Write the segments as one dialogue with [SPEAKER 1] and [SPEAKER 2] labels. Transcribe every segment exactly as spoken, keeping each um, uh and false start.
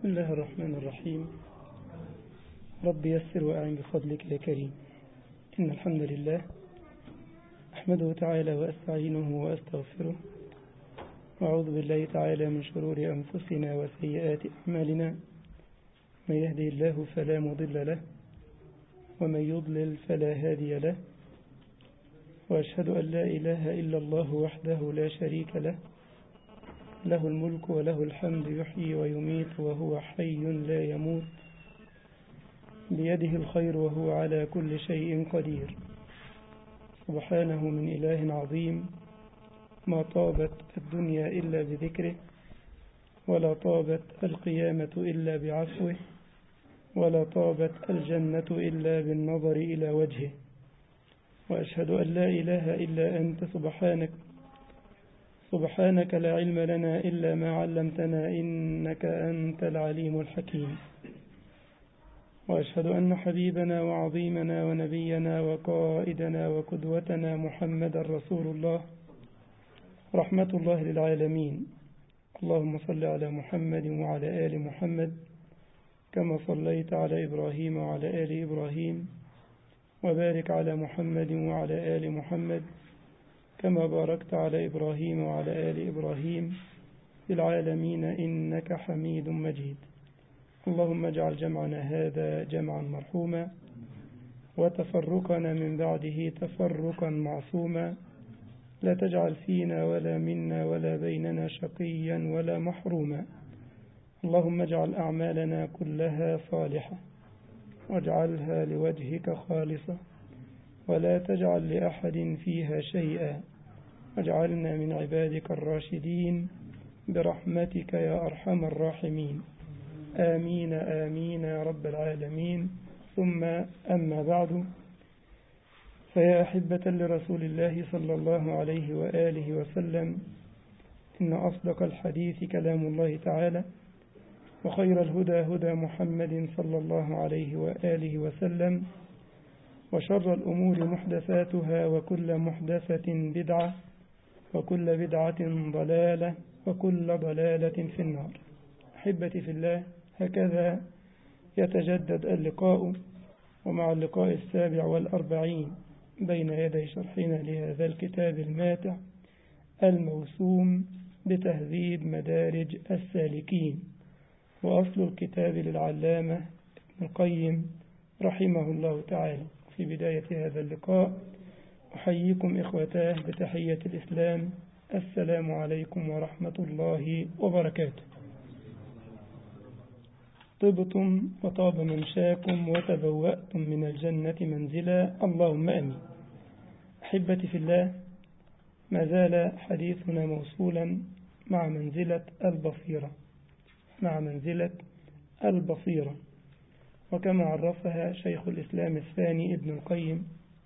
[SPEAKER 1] بسم الله الرحمن الرحيم. رب يسر وأعن بفضلك يا كريم. إن الحمد لله أحمده تعالى وأستعينه وأستغفره، وأعوذ بالله تعالى من شرور أنفسنا وسيئات أعمالنا. من يهدي الله فلا مضل له، ومن يضلل فلا هادي له، وأشهد أن لا إله إلا الله وحده لا شريك له، له الملك وله الحمد، يحيي ويميت وهو حي لا يموت، بيده الخير وهو على كل شيء قدير. سبحانه من إله عظيم، ما طابت الدنيا إلا بذكره، ولا طابت القيامة إلا بعفوه، ولا طابت الجنة إلا بالنظر إلى وجهه. وأشهد أن لا إله إلا أنت سبحانك سبحانك لا علم لنا إلا ما علمتنا، إنك أنت العليم الحكيم. وأشهد أن حبيبنا وعظيمنا ونبينا وقائدنا وقدوتنا محمد رسول الله، رحمة الله للعالمين. اللهم صل على محمد وعلى آل محمد كما صليت على إبراهيم وعلى آل إبراهيم، وبارك على محمد وعلى آل محمد كما باركت على إبراهيم وعلى آل إبراهيم في العالمين إنك حميد مجيد. اللهم اجعل جمعنا هذا جمعا مرحوما، وتفرقنا من بعده تفرقا معصوما، لا تجعل فينا ولا منا ولا بيننا شقيا ولا محروما. اللهم اجعل أعمالنا كلها صالحة، واجعلها لوجهك خالصة، ولا تجعل لأحد فيها شيئا، واجعلنا من عبادك الراشدين برحمتك يا أرحم الراحمين. آمين آمين يا رب العالمين. ثم أما بعد، فيا أحبة لرسول الله صلى الله عليه وآله وسلم، إن أصدق الحديث كلام الله تعالى، وخير الهدى هدى محمد صلى الله عليه وآله وسلم، وشر الأمور محدثاتها، وكل محدثة بدعة، وكل بدعة ضلالة، وكل ضلالة في النار. أحبتي في الله، هكذا يتجدد اللقاء، ومع اللقاء السابع والأربعين بين يدي شرحنا لهذا الكتاب الماتع الموسوم بتهذيب مدارج السالكين، وأصل الكتاب للعلامة ابن القيم رحمه الله تعالى. في بداية هذا اللقاء أحييكم إخوتاه بتحية الإسلام، السلام عليكم ورحمة الله وبركاته. طبتم وطاب ممشاكم وتبوأتم من الجنة منزلا، اللهم آمين. أحبتي في الله، ما زال حديثنا موصولا مع منزلة البصيرة مع منزلة البصيرة وكما عرفها شيخ الإسلام الثاني ابن القيم،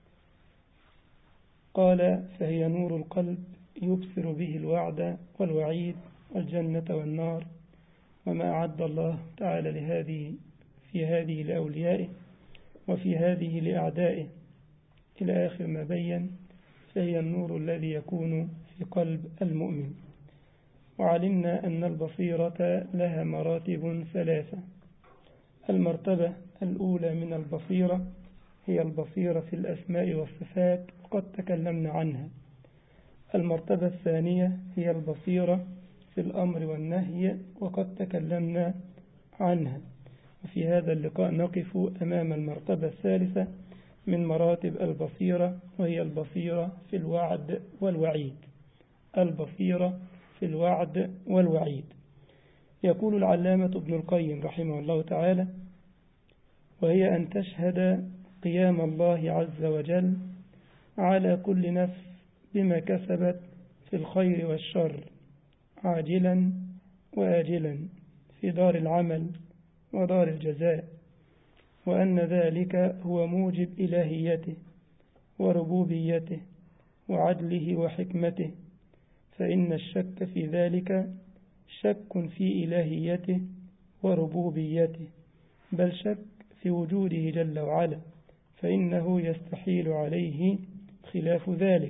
[SPEAKER 1] قال: فهي نور القلب يبصر به الوعد والوعيد والجنة والنار، وما أعد الله تعالى لهذه في هذه لأوليائه وفي هذه لأعدائه، إلى آخر ما بين. فهي النور الذي يكون في قلب المؤمن. وعلمنا أن البصيرة لها مراتب ثلاثة. المرتبة الأولى من البصيرة هي البصيرة في الأسماء والصفات، وقد تكلمنا عنها. المرتبة الثانية هي البصيرة في الأمر والنهي، وقد تكلمنا عنها. وفي هذا اللقاء نقف أمام المرتبة الثالثة من مراتب البصيرة، وهي البصيرة في الوعد والوعيد. البصيرة في الوعد والوعيد. يقول العلامة ابن القيم رحمه الله تعالى: وهي أن تشهد قيام الله عز وجل على كل نفس بما كسبت في الخير والشر، عاجلا وآجلا، في دار العمل ودار الجزاء، وأن ذلك هو موجب إلهيته وربوبيته وعدله وحكمته، فإن الشك في ذلك شك في إلهيته وربوبيته، بل شك في وجوده جل وعلا، فإنه يستحيل عليه خلاف ذلك،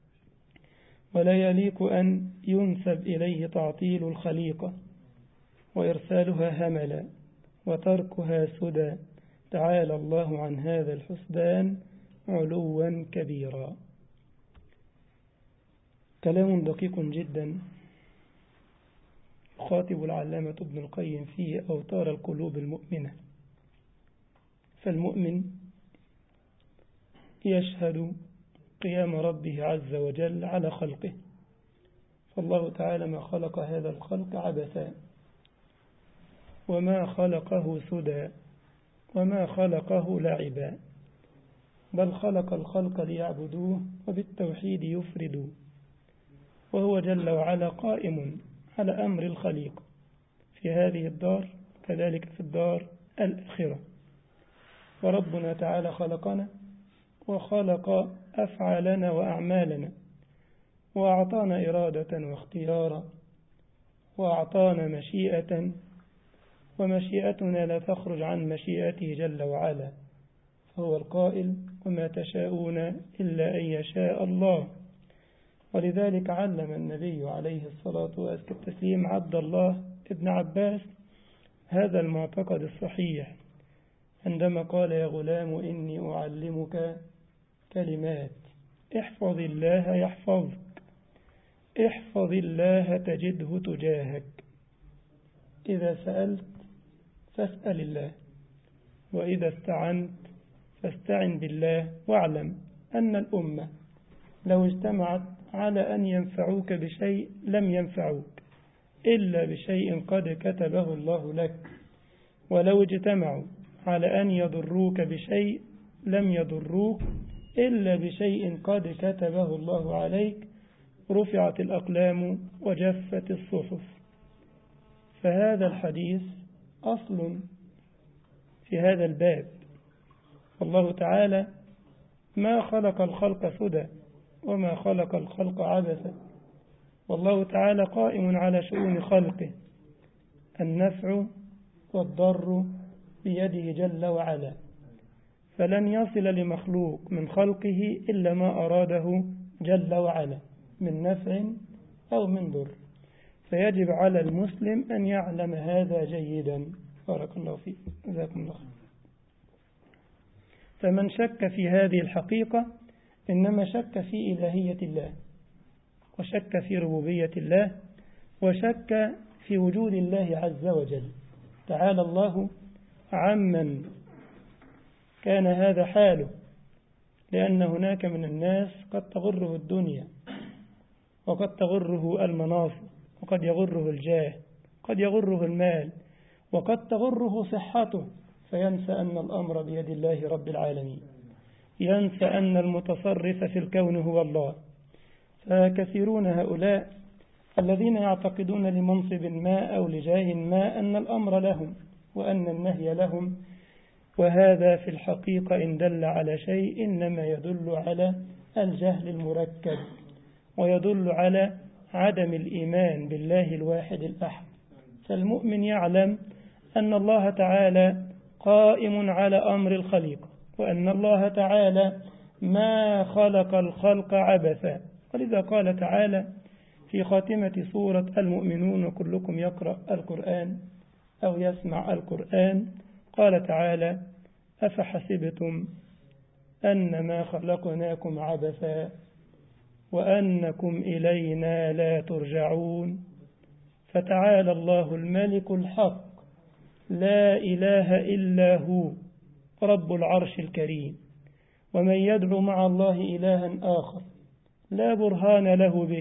[SPEAKER 1] ولا يليق أن ينسب إليه تعطيل الخليقة، وإرسالها هملا وتركها سدى. تعالى الله عن هذا الحسبان علوا كبيرا. كلام دقيق جدا يخاطب العلامة ابن القيم فيه أوتار القلوب المؤمنة. فالمؤمن يشهد قيام ربه عز وجل على خلقه، فالله تعالى ما خلق هذا الخلق عبثا، وما خلقه سدى، وما خلقه لعبا، بل خلق الخلق ليعبدوه وبالتوحيد يفردوا، وهو جل وعلا قائم على أمر الخليقة في هذه الدار كذلك في الدار الآخرة. وربنا تعالى خلقنا وخلق أفعالنا وأعمالنا، وأعطانا إرادة واختيارا، وأعطانا مشيئة، ومشيئتنا لا تخرج عن مشيئته جل وعلا، فهو القائل وما تشاءون إلا أن يشاء الله. ولذلك علم النبي عليه الصلاة والتسليم عبد الله ابن عباس هذا المعتقد الصحيح عندما قال يا غلام إني أعلمك كلمات احفظ الله يحفظك، احفظ الله تجده تجاهك، إذا سألت فاسأل الله، وإذا استعنت فاستعن بالله، واعلم أن الأمة لو اجتمعت على أن ينفعوك بشيء لم ينفعوك إلا بشيء قد كتبه الله لك، ولو اجتمعوا على أن يضروك بشيء لم يضروك إلا بشيء قد كتبه الله عليك. رفعت الأقلام وجفت الصحف. فهذا الحديث أصل في هذا الباب. الله تعالى ما خلق الخلق سدى وما خلق الخلق عبثا، والله تعالى قائم على شؤون خلقه، النفع والضر بيده جل وعلا، فلن يصل لمخلوق من خلقه إلا ما أراده جل وعلا من نفع أو من ضر، فيجب على المسلم أن يعلم هذا جيدا. بارك الله فيك، جزاكم الله خير. فمن شك في هذه الحقيقة إنما شك في إلهية الله، وشك في ربوبية الله، وشك في وجود الله عز وجل. تعالى الله عمن كان هذا حاله، لأن هناك من الناس قد تغره الدنيا، وقد تغره المناصب، وقد يغره الجاه، قد يغره المال، وقد تغره صحته، فينسى أن الأمر بيد الله رب العالمين، ينسى أن المتصرف في الكون هو الله. فكثيرون هؤلاء الذين يعتقدون لمنصب ما أو لجاه ما أن الأمر لهم وأن النهي لهم، وهذا في الحقيقة إن دل على شيء إنما يدل على الجهل المركب، ويدل على عدم الإيمان بالله الواحد الأحد. فالمؤمن يعلم أن الله تعالى قائم على أمر الخليقة، وأن الله تعالى ما خلق الخلق عبثا. ولذا قال تعالى في خاتمة سورة المؤمنون وكلكم يقرأ القرآن أو يسمع القرآن، قال تعالى أفحسبتم أنما خلقناكم عبثا وأنكم إلينا لا ترجعون فتعالى الله الملك الحق لا إله إلا هو رب العرش الكريم. ومن يدعو مع الله إلها آخر لا برهان له به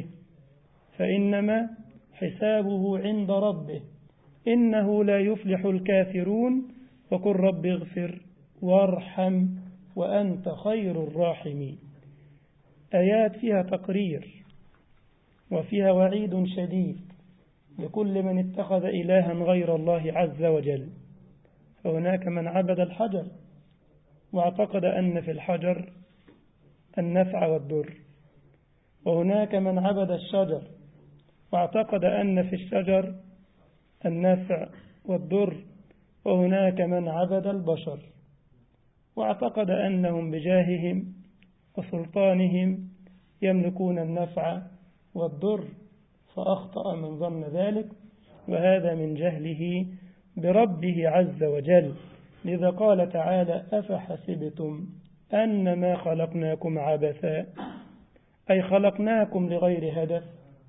[SPEAKER 1] فإنما حسابه عند ربه إنه لا يفلح الكافرون وقل رب اغفر وارحم وأنت خير الراحمين. آيات فيها تقرير وفيها وعيد شديد لكل من اتخذ إلها غير الله عز وجل. فهناك من عبد الحجر واعتقد أن في الحجر النفع والضر، وهناك من عبد الشجر واعتقد أن في الشجر النفع والضر، وهناك من عبد البشر واعتقد أنهم بجاههم وسلطانهم يملكون النفع والضر، فأخطأ من ظن ذلك وهذا من جهله بربه عز وجل. لذا قال تعالى: أفحسبتم أنما خلقناكم عبثا، أي خلقناكم لغير هدف،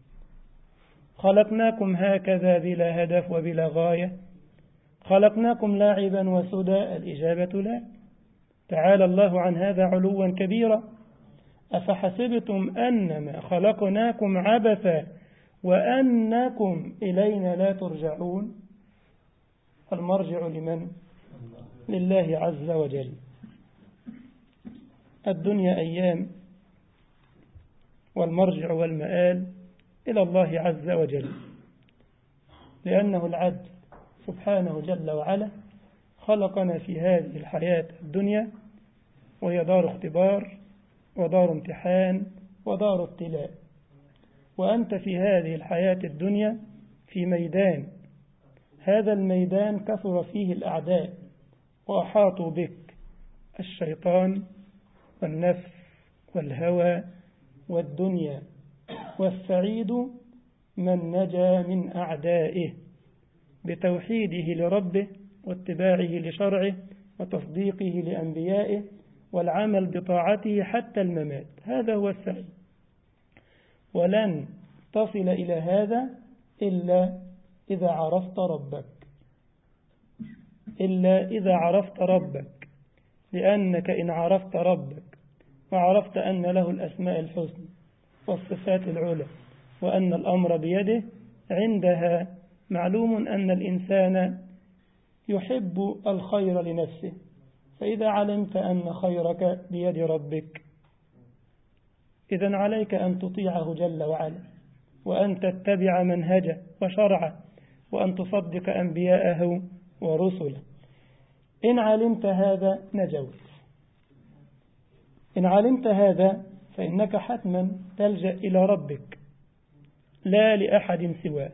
[SPEAKER 1] خلقناكم هكذا بلا هدف وبلا غاية، خلقناكم لاعبا وسدى؟ الإجابة لا. تعالى الله عن هذا علوا كبيرا. أفحسبتم أنما خلقناكم عبثا وأنكم إلينا لا ترجعون. المرجع لمن؟ لله عز وجل. الدنيا أيام، والمرجع والمآل إلى الله عز وجل، لأنه العدل سبحانه جل وعلا خلقنا في هذه الحياة الدنيا، وهي دار اختبار ودار امتحان ودار ابتلاء. وأنت في هذه الحياة الدنيا في ميدان، هذا الميدان كثر فيه الأعداء وأحاطوا بك، الشيطان والنفس والهوى والدنيا. والسعيد من نجا من أعدائه بتوحيده لربه واتباعه لشرعه وتصديقه لأنبيائه والعمل بطاعته حتى الممات، هذا هو السعيد. ولن تصل إلى هذا إلا إذا عرفت ربك، إلا إذا عرفت ربك، لأنك إن عرفت ربك وعرفت أن له الأسماء الحسنى والصفات العلى وأن الأمر بيده، عندها معلوم أن الإنسان يحب الخير لنفسه. فإذا علمت أن خيرك بيد ربك، إذن عليك أن تطيعه جل وعلا، وأن تتبع منهجه وشرعه، وأن تصدق أنبياءه ورسله. إن علمت هذا نجوت. إن علمت هذا فإنك حتما تلجأ إلى ربك لا لأحد سواه.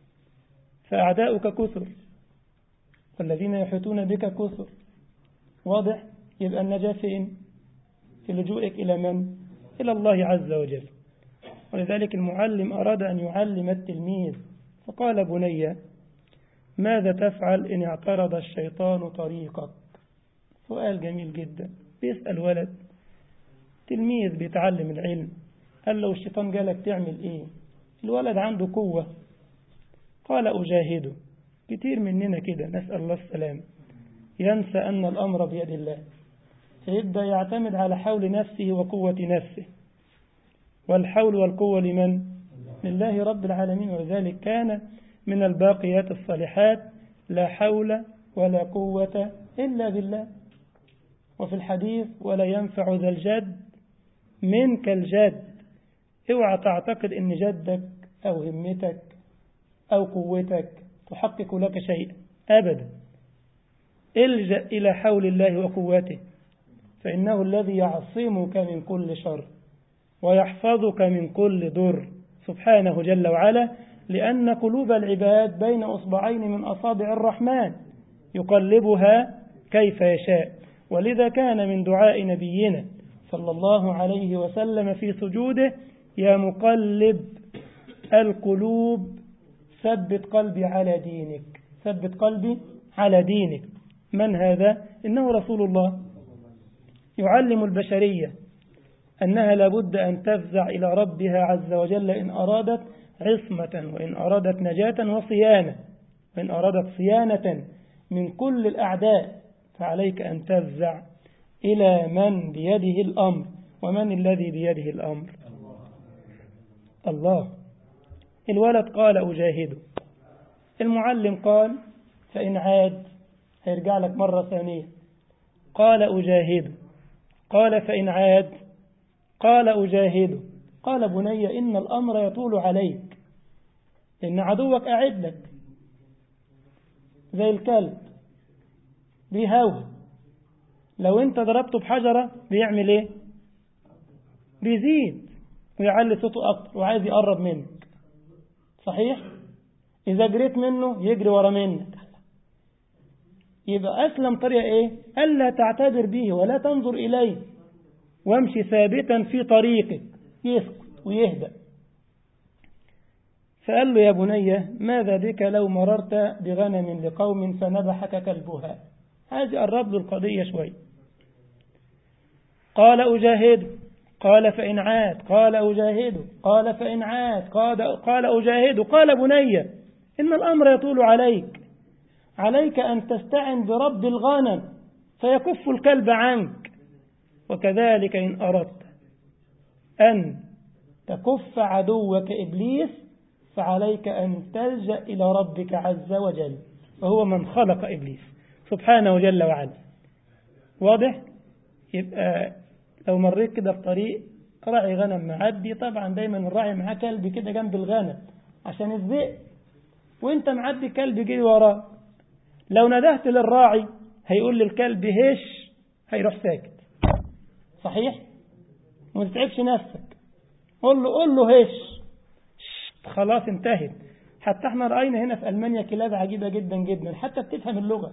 [SPEAKER 1] فأعداؤك كثر والذين يحيطون بك كثر، واضح؟ يبقى النجاة فين؟ في لجوئك إلى من؟ إلى الله عز وجل. ولذلك المعلم أراد أن يعلم التلميذ فقال: بني، ماذا تفعل إن اعترض الشيطان طريقك؟ سؤال جميل جدا. بيسأل ولد تلميذ بيتعلم العلم، قال له: الشيطان جالك تعمل إيه؟ الولد عنده قوة، قال: أجاهده. كتير مننا كده، نسأل الله السلام، ينسى أن الأمر بيد الله، فيبدأ يعتمد على حول نفسه وقوة نفسه، والحول والقوة لمن؟ لله رب العالمين. ولذلك كان من الباقيات الصالحات: لا حول ولا قوة إلا بالله. وفي الحديث: ولا ينفع ذا الجد منك الجد. اوعى تعتقد ان جدك او همتك او قوتك تحقق لك شيئا ابدا. الجأ الى حول الله وقوته، فانه الذي يعصمك من كل شر ويحفظك من كل ضر سبحانه جل وعلا، لأن قلوب العباد بين أصبعين من أصابع الرحمن يقلبها كيف يشاء. ولذا كان من دعاء نبينا صلى الله عليه وسلم في سجوده: يا مقلب القلوب ثبت قلبي على دينك، ثبت قلبي على دينك. من هذا؟ إنه رسول الله يعلم البشرية أنها لابد أن تفزع إلى ربها عز وجل إن أرادت عصمة، وإن أرادت نجاة وصيانة، وإن أرادت صيانة من كل الأعداء، فعليك أن تفزع إلى من بيده الأمر. ومن الذي بيده الأمر؟ الله. الولد قال: أجاهده. المعلم قال: فإن عاد هيرجع لك مرة ثانية. قال: أجاهده. قال: فإن عاد. قال: أجاهده. قال: بني، إن الأمر يطول عليك، إن عدوك أعد لك زي الكلب بيهوه، لو انت ضربته بحجرة بيعمل ايه؟ بيزيد ويعلي صوته أكتر وعايز يقرب منك، صحيح؟ إذا جريت منه يجري ورا منك. يبقى أسلم طريقة ايه؟ ألا تعتذر به ولا تنظر إليه، وامشي ثابتا في طريقك، يسكت ويهدأ. فقال له يا بني ماذا بك لو مررت بغنم لقوم فنبحك كلبها. عايز يقرب له القضية شوي. قال أجاهد. قال فإن عاد. قال أجاهد. قال فإن عاد. قال, قال أجاهد. قال بني إن الأمر يطول عليك، عليك أن تستعن برب الغنم فيكف الكلب عنك، وكذلك إن أردت أن تكف عدوك إبليس فعليك أن تلجأ إلى ربك عز وجل وهو من خلق إبليس سبحانه جل وعلا. واضح؟ يبقى لو مريت كده في طريق راعي غنم معدي، طبعا دايما الراعي معاه كلب كده جنب الغنم عشان الذئب، وانت معدي كلب جري وراه، لو ندهت للراعي هيقول للكلب هش، هيروح ساكت. صحيح؟ وما تتعبش نفسك، قول له قول له هش، خلاص انتهت. حتى احنا رأينا هنا في ألمانيا كلاب عجيبة جدا جدا حتى بتفهم اللغة.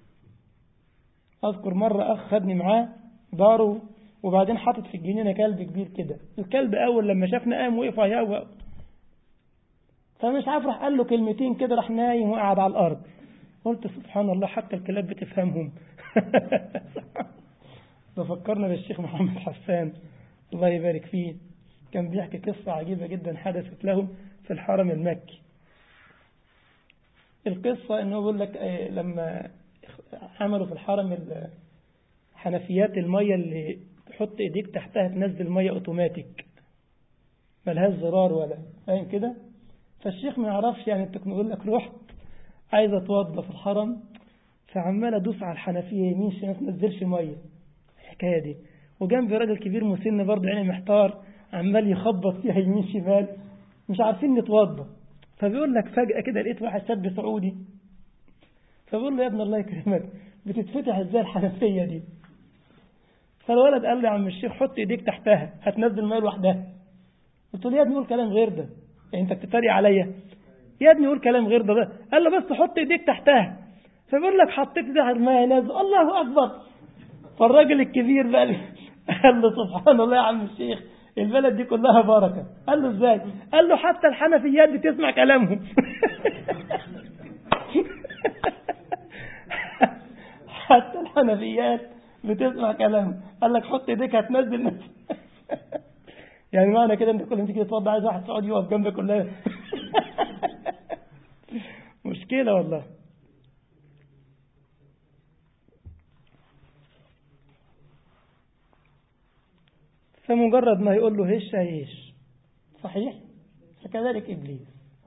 [SPEAKER 1] أذكر مرة أخ خدني معاه داره، وبعدين حاطط في الجنينة كلب كبير كده، الكلب أول لما شافنا قام وقف يهوى، فمش عارف راح قال له كلمتين كده راح نايم وقعد على الأرض. قلت سبحان الله حتى الكلاب بتفهمهم. ففكرنا بالشيخ محمد حسان الله يبارك فيه، كان بيحكي قصة عجيبة جدا حدثت لهم في الحرم المكي. القصة انه بيقول لك لما عملوا في الحرم حنفيات المية اللي تحط ايديك تحتها تنزل مية اوتوماتيك ملهاش زرار ولا فاهم كده، فالشيخ ما يعرفش يعني التكنولوجيا. لك رحت عايز اتوضى في الحرم فعمال ادوس على الحنفية يمين عشان ما تنزلش مية، الحكاية دي، وجنبي راجل كبير مسن برضه يعني محتار عمال يخبط فيها يمين شمال، مش عارفين نتوضى. فبيقول لك فجأة كده لقيت واحد شاب سعودي، فبقول له يا ابن الله يكرمك بتتفتح ازاي الحنفية دي؟ فالولد قال لي يا عم الشيخ حط ايديك تحتها هتنزل ميه لوحدها. قلت له يا ابني قول كلام غير ده، يعني انت بتتريق عليا؟ يا ابني قول كلام غير ده بقى. قال له بس حط ايديك تحتها. فبقول لك حطيت ايدي على الميه نازل، الله اكبر. فالراجل الكبير بقى قال له سبحان الله يا عم الشيخ البلد دي كلها بركة. قال له ازاي؟ قال له حتى الحنفيات بتسمع كلامهم. حتى الحنفيات بتسمع كلامهم. قال لك حط ايديك هتنزل نفسك. يعني معنى كده انت كل ما تيجي تتوضى عايز واحد سعودي يقف جنبك كلها. مشكلة والله. فمجرد ما يقول له هش هيش. صحيح؟ فكذلك إبليس.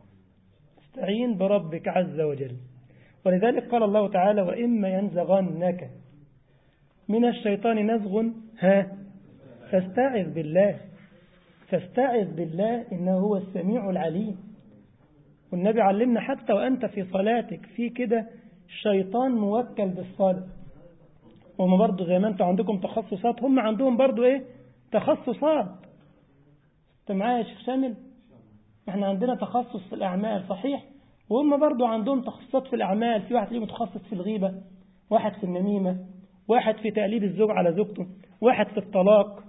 [SPEAKER 1] استعين بربك عز وجل. ولذلك قال الله تعالى وإما ينزغنك من الشيطان نزغ ها فاستعذ بالله، فاستعذ بالله إنه هو السميع العليم. والنبي علمنا حتى وأنت في صلاتك في كده الشيطان موكل بالصلاة، وهم برضو زي ما أنتم عندكم تخصصات هم عندهم برضو إيه تخصصات. أنت معايا يا شيخ شامل؟ احنا عندنا تخصص في الأعمال صحيح، وهم برضو عندهم تخصصات في الأعمال. في واحد ليه متخصص في الغيبة، واحد في النميمة، واحد في تقليد الزوج على زوجته، واحد في الطلاق،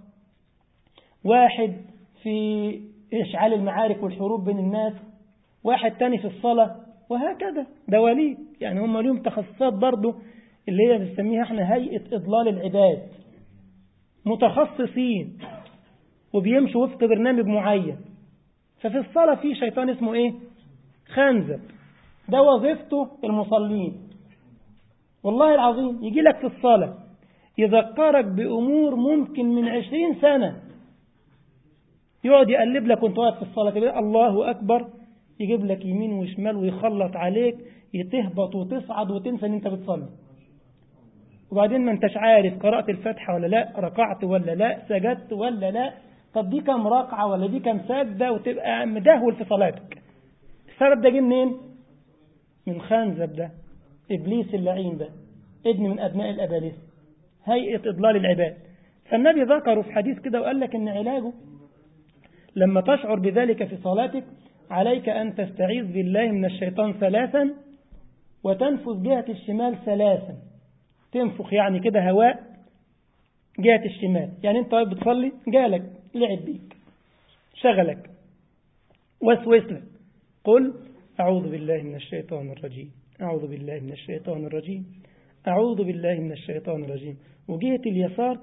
[SPEAKER 1] واحد في إشعال المعارك والحروب بين الناس، واحد تاني في الصلاة، وهكذا دواليب. يعني هم لهم تخصصات برضو اللي هي بنسميها احنا هيئة إضلال العباد، متخصصين وبيمشوا وفق برنامج معين. ففي الصلاة في شيطان اسمه ايه خنزب، ده وظيفته المصلين. والله العظيم يجي لك في الصلاة يذكرك بأمور ممكن من عشرين سنة، يقعد يقلب لك وانت واقف في الصلاة تقول الله أكبر، يجيب لك يمين وشمال ويخلط عليك، يتهبط وتصعد وتنسى ان انت بتصلي. وبعدين ما انتش عارف قرأت الفاتحة ولا لا، ركعت ولا لا، سجدت ولا لا، طب دي كم ركعة ولا دي كم سجدة، وتبقى مدهول في صلاتك. السبب ده جه منين؟ من خنزب ده، إبليس اللعين ده، ابن من أبناء الأبالسة، هيئة إضلال العباد. فالنبي ذكره في حديث كده وقال لك إن علاجه لما تشعر بذلك في صلاتك عليك أن تستعيذ بالله من الشيطان ثلاثا وتنفذ جهة الشمال ثلاثا. تنفخ يعني كده هواء جهة الشمال، يعني انت بتصلي جالك لعب بيك شغلك وسوس لك قل أعوذ بالله من الشيطان الرجيم، أعوذ بالله من الشيطان الرجيم، أعوذ بالله من الشيطان الرجيم، وجهة اليسار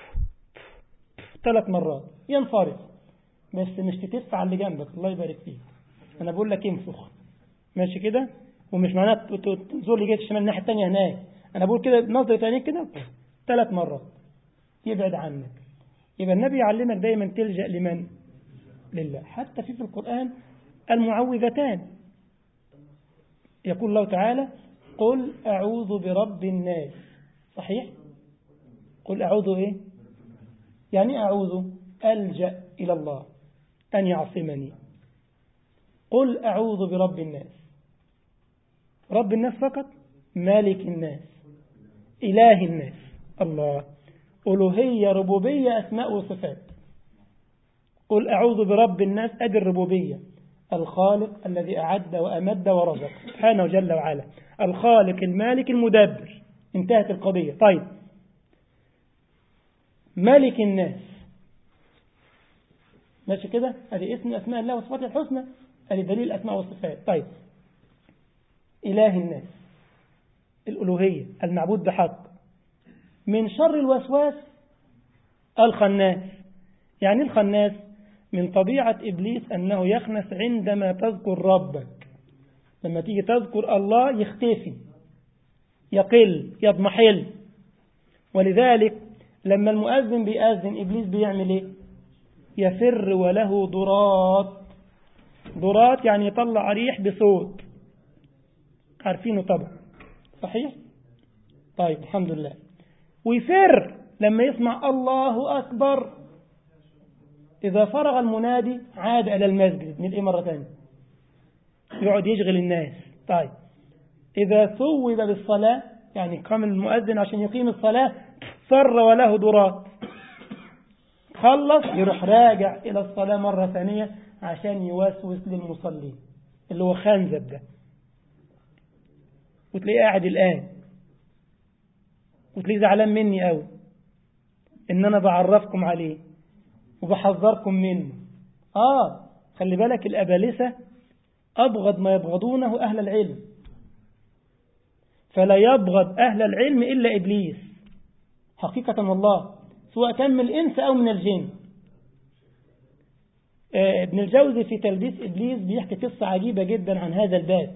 [SPEAKER 1] ثلاث مرات ينصرف، بس مش تتف على اللي جنبك، الله يبارك فيك، أنا بقول لك انفخ، ماشي كده، ومش معناه تنظر لي جهة الشمال الناحية التانية هناك، أنا بقول كده نظرة عينيك كده ثلاث مرات يبعد عنك. يبقى النبي يعلمك دايما تلجأ لمن؟ لله. حتى في في القرآن المعوذتان، يقول الله تعالى قل أعوذ برب الناس، صحيح؟ قل أعوذ إيه؟ يعني أعوذ ألجأ إلى الله أن يعصمني. قل أعوذ برب الناس، رب الناس فقط؟ مالك الناس، إله الناس، الله، ألوهية ربوبية أسماء وصفات. قل أعوذ برب الناس، أدي الربوبية، الخالق الذي أعد وأمد ورزق سبحانه جل وعلا، الخالق المالك المدبر، انتهت القضية. طيب مالك الناس، ماشي كده، هذه اسم أسماء الله وصفاته الحسنى، هذه دليل الأسماء والصفات. طيب إله الناس، الألوهية، المعبود بحق، من شر الوسواس الخناس. يعني الخناس من طبيعة إبليس أنه يخنس عندما تذكر ربك، لما تيجي تذكر الله يختفي، يقل، يضمحل. ولذلك لما المؤذن بيأذن إبليس بيعمل إيه؟ يفر وله ضرات، ضرات يعني يطلع ريح بصوت، عارفينه طبعا، صحيح؟ طيب الحمد لله. ويفر لما يسمع الله أكبر، إذا فرغ المنادي عاد إلى المسجد من إيه مرة ثانية، يقعد يشغل الناس. طيب إذا ثوب بالصلاة، يعني قام المؤذن عشان يقيم الصلاة، فر وله ضرات، خلص يروح راجع إلى الصلاة مرة ثانية عشان يوسوس للمصلين، اللي هو خنزب ده، وتلاقيه قاعد الآن، وتلاقيه زعلان مني قوي إن أنا بعرفكم عليه وبحذركم منه. آه خلي بالك، الأبالسة أبغض ما يبغضونه أهل العلم، فلا يبغض أهل العلم إلا إبليس حقيقة والله، سواء كان من الإنس أو من الجن. آه ابن الجوزي في تلبيس إبليس بيحكي قصة عجيبة جدا عن هذا الباب.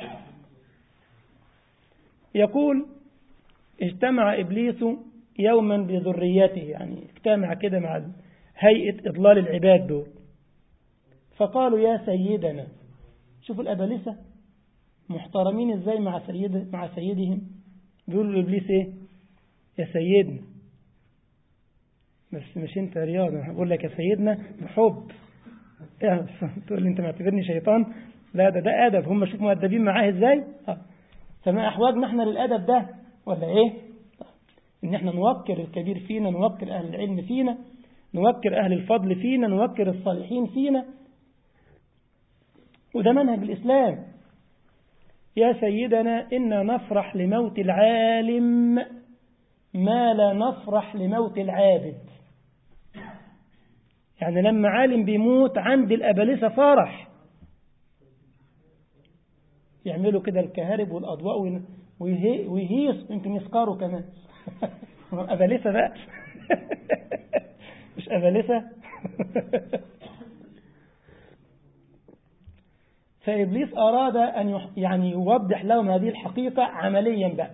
[SPEAKER 1] يقول اجتمع إبليس يوما بذريته، يعني اجتمع كده مع هيئة إضلال العباد دول، فقالوا يا سيدنا، شوفوا الأبالسة محترمين ازاي مع سيد مع سيدهم، بيقولوا لإبليس ايه؟ يا سيدنا، بس مش انت رياض، انا هقول لك يا سيدنا بحب، تقول لي انت معتبرني شيطان؟ لا ده ده أدب، هم شوفوا مؤدبين معاه ازاي. فما أحواجنا احنا للأدب ده ولا ايه؟ ان احنا نوكر الكبير فينا، نوكر أهل العلم فينا، نوكر أهل الفضل فينا، نوكر الصالحين فينا، وده منهج الإسلام. يا سيدنا إنا نفرح لموت العالم ما لا نفرح لموت العابد. يعني لما عالم بيموت عند الأبالسة فرح، يعملوا كده الكهارب والأضواء ويهيص، يمكن يسكروا كمان. أبالسة بقى مش أبالسة. فإبليس أراد أن يعني يوضح لهم هذه الحقيقة عمليا بقى،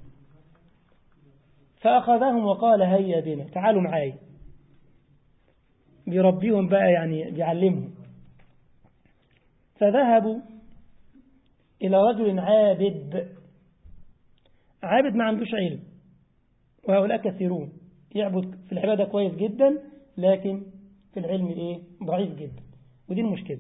[SPEAKER 1] فأخذهم وقال هيا بنا، تعالوا معاي، بيربيهم بقى، يعني بيعلمهم. فذهبوا إلى رجل عابد، عابد ما عندوش علم، وهؤلاء كثيرون، يعبد في العبادة كويس جدا لكن في العلم إيه؟ ضعيف جدا، ودي المشكلة.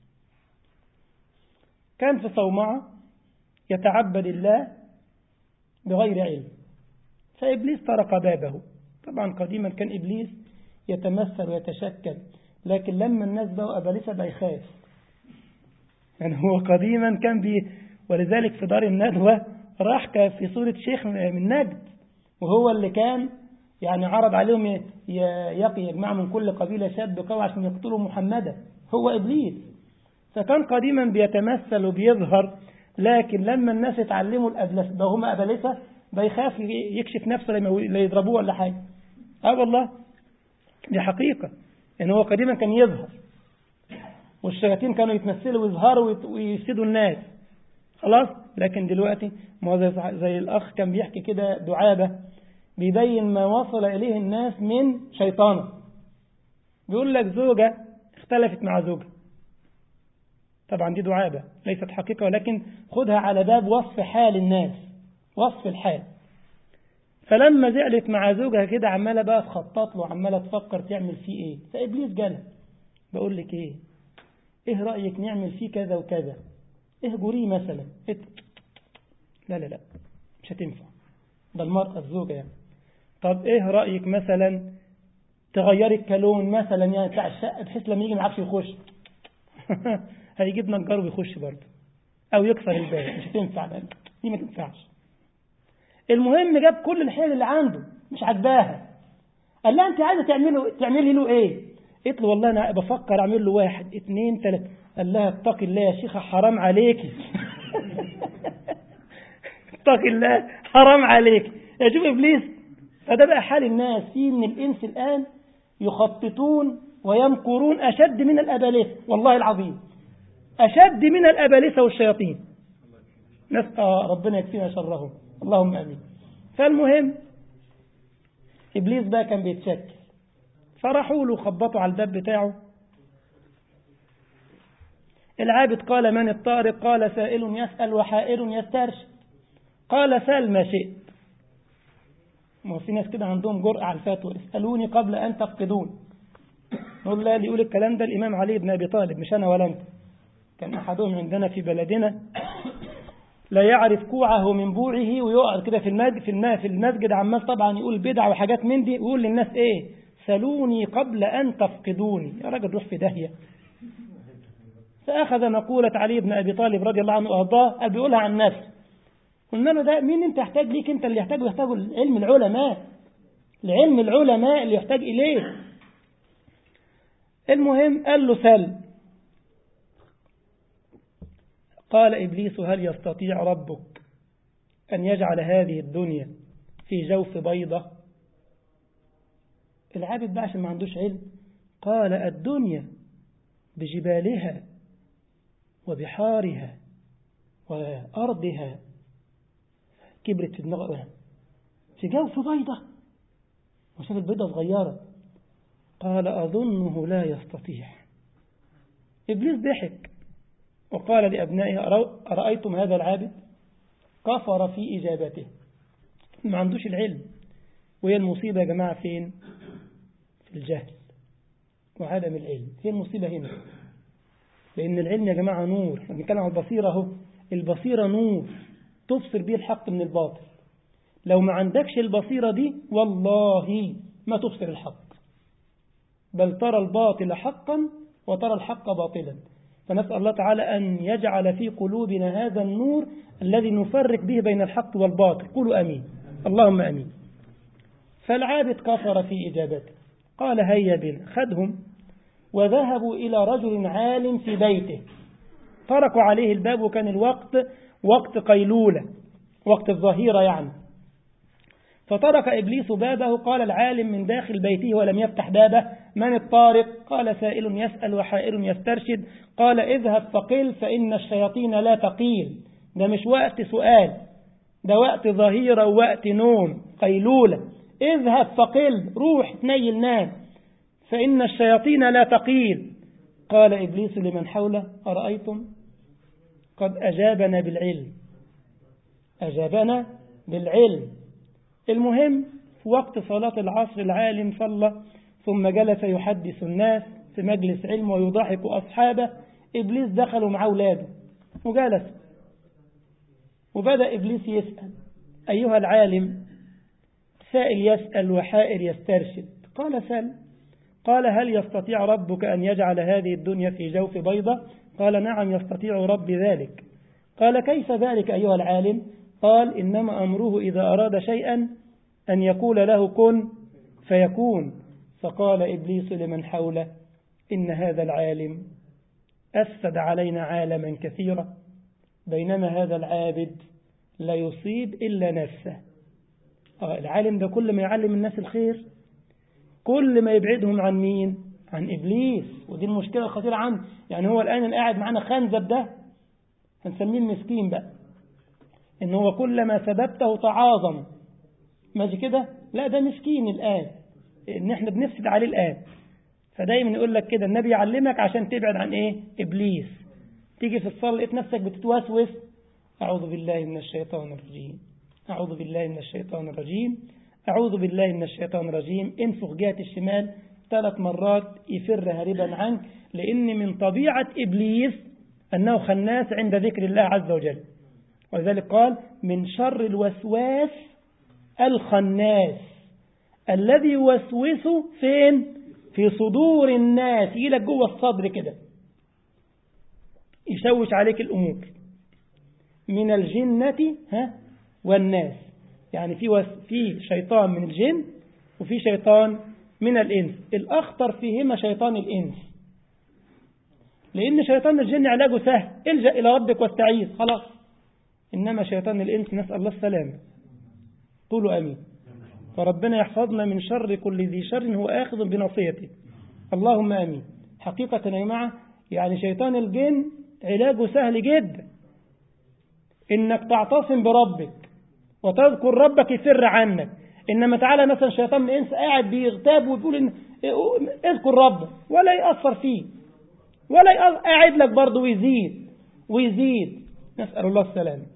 [SPEAKER 1] كان في صومعة يتعبد الله بغير علم، فإبليس طرق بابه. طبعا قديما كان إبليس يتمثل ويتشكل، لكن لما الناس بقوا أبالسة بقى يخاف، يعني هو قديما كان بي، ولذلك في دار الندوة راح في صورة شيخ من نجد، وهو اللي كان يعني عرض عليهم يقي يجمع من كل قبيلة شاب قوي عشان يقتلوا محمدا، هو إبليس. فكان قديما بيتمثل وبيظهر، لكن لما الناس اتعلموا الأبلسة ده هم أبلسة بيخاف يكشف نفسه لا يضربوه ولا حاجة. اه والله دي حقيقة، يعني هو قديما كان يظهر والشياطين كانوا يتمثلوا ويظهروا ويفسدوا الناس خلاص. لكن دلوقتي ما زي الأخ كان بيحكي كده دعابة بيبين ما وصل إليه الناس من شيطانة. بيقول لك زوجة اختلفت مع زوجها، طبعا دي دعابة ليست حقيقة، ولكن خدها على باب وصف حال الناس، وصف الحال. فلما زعلت مع زوجها كده عمالة بقى تخطط له، عمالة تفكر تعمل فيه ايه. فإبليس جالها بقول لك ايه ايه رأيك نعمل فيه كذا وكذا، اهجريه مثلا. لا لا لا مش هتنفع، ده المرأة الزوجة يعني. طب ايه رأيك مثلا تغيري الكالون مثلا يعني بتاع الشقة بحيث لما يجي معكش يخش هيجيب نجار ويخش برضه او يكسر الباب. مش هتنفع بقى دي، ما تنفعش. المهم جاب كل الحيل اللي عنده مش عجباها. قال لها انت عايزه تعمله تعملي له ايه؟ قلت له والله انا بفكر اعمل له واحد اثنين ثلاثه. قال لها اتقي الله يا شيخه حرام عليكي اتقي الله حرام عليكي. يا شوف ابليس. فده بقى حال الناس، في من الانس الان يخططون ويمكرون اشد من الابالسه، والله العظيم اشد من الابالسه والشياطين. نسأل ربنا يكفينا شرهم، اللهم امين. فالمهم ابليس بقى كان بيتشكل، فرحوا له خبطوا على الباب بتاعه. العابد قال من الطارق؟ قال سائل يسأل وحائر يسترشد. قال سل ما شئت. ما في ناس كده عندهم جرأة على الفتوى، اسألوني قبل أن تفقدون. نقول لا، اللي يقول الكلام ده الإمام علي بن أبي طالب مش أنا ولا أنت. كان أحدهم عندنا في بلدنا لا يعرف كوعه من بوعه، ويقعد كده في المسجد في الماء في المسجد عمال طبعا يقول بدع وحاجات من دي، ويقول للناس ايه سلوني قبل أن تفقدوني. يا راجل روح في داهية. فأخذ مقولة علي بن أبي طالب رضي الله عنه وأرضاه، قال بيقولها عن نفسه. قلنا له ده مين انت يحتاج ليك؟ انت اللي يحتاج يحتاج علم العلماء، العلم العلماء اللي يحتاج إليه. المهم قال له سل. قال إبليس هل يستطيع ربك أن يجعل هذه الدنيا في جوف بيضة؟ العابد بقى عشان ما عندوش علم قال الدنيا بجبالها وبحارها وأرضها كبرت في دماغه في جوف بيضة، وشاف البيضة صغيرة. قال أظنه لا يستطيع. إبليس ضحك وقال لأبنائه أرأيتم هذا العابد؟ كفر في إجابته، ما عندوش العلم. وهي المصيبة يا جماعة فين؟ في الجهل وعدم العلم، هي المصيبة هنا. لأن العلم يا جماعة نور، بنتكلم عن البصيرة اهو، البصيرة نور تبصر به الحق من الباطل. لو ما عندكش البصيرة دي والله ما تبصر الحق، بل ترى الباطل حقا وترى الحق باطلا. فنسأل الله تعالى أن يجعل في قلوبنا هذا النور الذي نفرق به بين الحق والباطل. قولوا أمين، اللهم أمين. فالعابد كفر في إجابته. قال هيا بنا. خدهم وذهبوا إلى رجل عالم في بيته، طرقوا عليه الباب، وكان الوقت وقت قيلولة، وقت الظهيرة يعني. فطرق إبليس بابه. قال العالم من داخل بيته ولم يفتح بابه من الطارق؟ قال سائل يسأل وحائر يسترشد. قال اذهب فقل فإن الشياطين لا تقيل. ده مش وقت سؤال، ده وقت ظهيرة ووقت نوم قيلولة. اذهب فقل، روح تنيل نام، فإن الشياطين لا تقيل. قال إبليس لمن حوله أرأيتم قد أجابنا بالعلم، أجابنا بالعلم. المهم في وقت صلاة العصر العالم صلى ثم جلس يحدث الناس في مجلس علم ويضحك أصحابه. إبليس دخلوا مع أولاده وجلس، وبدأ إبليس يسأل أيها العالم، سائل يسأل وحائر يسترشد. قال سل. قال هل يستطيع ربك أن يجعل هذه الدنيا في جوف بيضة؟ قال نعم يستطيع ربي ذلك. قال كيف ذلك أيها العالم؟ قال إنما أمره إذا أراد شيئا أن يقول له كن فيكون. فقال إبليس لمن حوله إن هذا العالم أفسد علينا عالما كثيرا، بينما هذا العابد لا يصيب إلا نفسه. آه العالم ده كل ما يعلم الناس الخير كل ما يبعدهم عن مين؟ عن إبليس. ودي المشكلة الخطيرة عنه. يعني هو الآن القاعد معنا خنزب ده هنسميه المسكين بقى، إن هو كلما سببته تعاظم، ماشي كده؟ لا ده مسكين الآن، إن إحنا بنفسد عليه الآن. فدايما يقول لك كده النبي يعلمك عشان تبعد عن إيه؟ إبليس. تيجي في الصلاة لقيت نفسك بتتوسوس، أعوذ بالله من الشيطان الرجيم، أعوذ بالله من الشيطان الرجيم، أعوذ بالله من الشيطان الرجيم. انفخ جهة الشمال ثلاث مرات يفر هاربا عنك، لأن من طبيعة إبليس أنه خناس عند ذكر الله عز وجل. ولذلك قال من شر الوسواس الخناس الذي يوسوس فين؟ في صدور الناس، يجيلك جوه الصدر كده يشوش عليك الأمور. من الجنة ها والناس، يعني في وس... في شيطان من الجن وفي شيطان من الإنس. الأخطر فيهما شيطان الإنس، لأن شيطان الجن علاجه سهل، الجأ إلى ربك واستعيذ خلاص. إنما شيطان الإنس نسأل الله السلامة. قولوا أمين. فربنا يحفظنا من شر كل ذي شر هو آخذ بناصيته. اللهم آمين. حقيقة يا جماعة يعني شيطان الجن علاجه سهل جدا، إنك تعتصم بربك وتذكر ربك يفر عنك. إنما تعالى مثلا شيطان من الإنس قاعد بيغتاب ويقول إن اذكر ربك ولا يأثر فيه ولا يأثر، قاعد لك برضه ويزيد ويزيد. نسأل الله السلامة.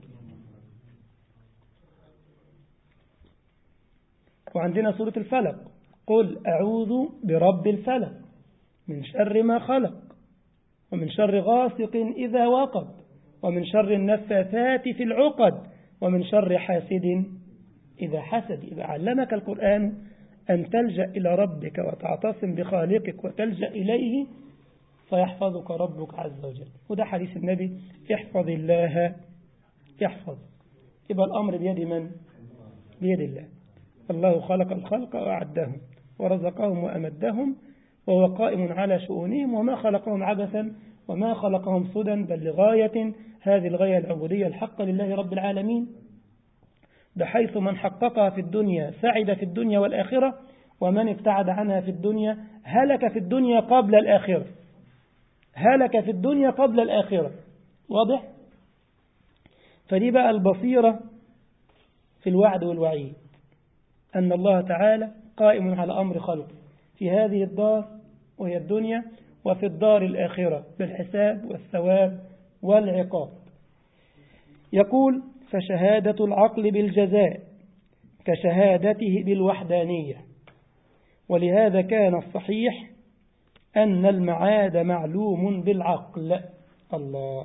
[SPEAKER 1] وعندنا سورة الفلق، قل أعوذ برب الفلق من شر ما خلق ومن شر غاسق إذا وقب ومن شر النفاثات في العقد ومن شر حاسد إذا حسد. إذا علمك القرآن أن تلجأ إلى ربك وتعتصم بخالقك وتلجأ إليه فيحفظك ربك عز وجل. وده حديث النبي احفظ الله يحفظ. يبقى الأمر بيد من؟ بيد الله. الله خلق الخلق وأعدهم ورزقهم وأمدهم وهو قائم على شؤونهم، وما خلقهم عبثا وما خلقهم سدى، بل لغاية. هذه الغاية العبودية الحق لله رب العالمين، بحيث من حققها في الدنيا سعد في الدنيا والآخرة، ومن ابتعد عنها في الدنيا هلك في الدنيا قبل الآخرة. هلك في الدنيا قبل الآخرة. واضح؟ فدي بقى البصيرة في الوعد والوعيد، أن الله تعالى قائم على أمر خلقه في هذه الدار وهي الدنيا، وفي الدار الآخرة بالحساب والثواب والعقاب. يقول فشهادة العقل بالجزاء كشهادته بالوحدانية، ولهذا كان الصحيح أن المعاد معلوم بالعقل. الله.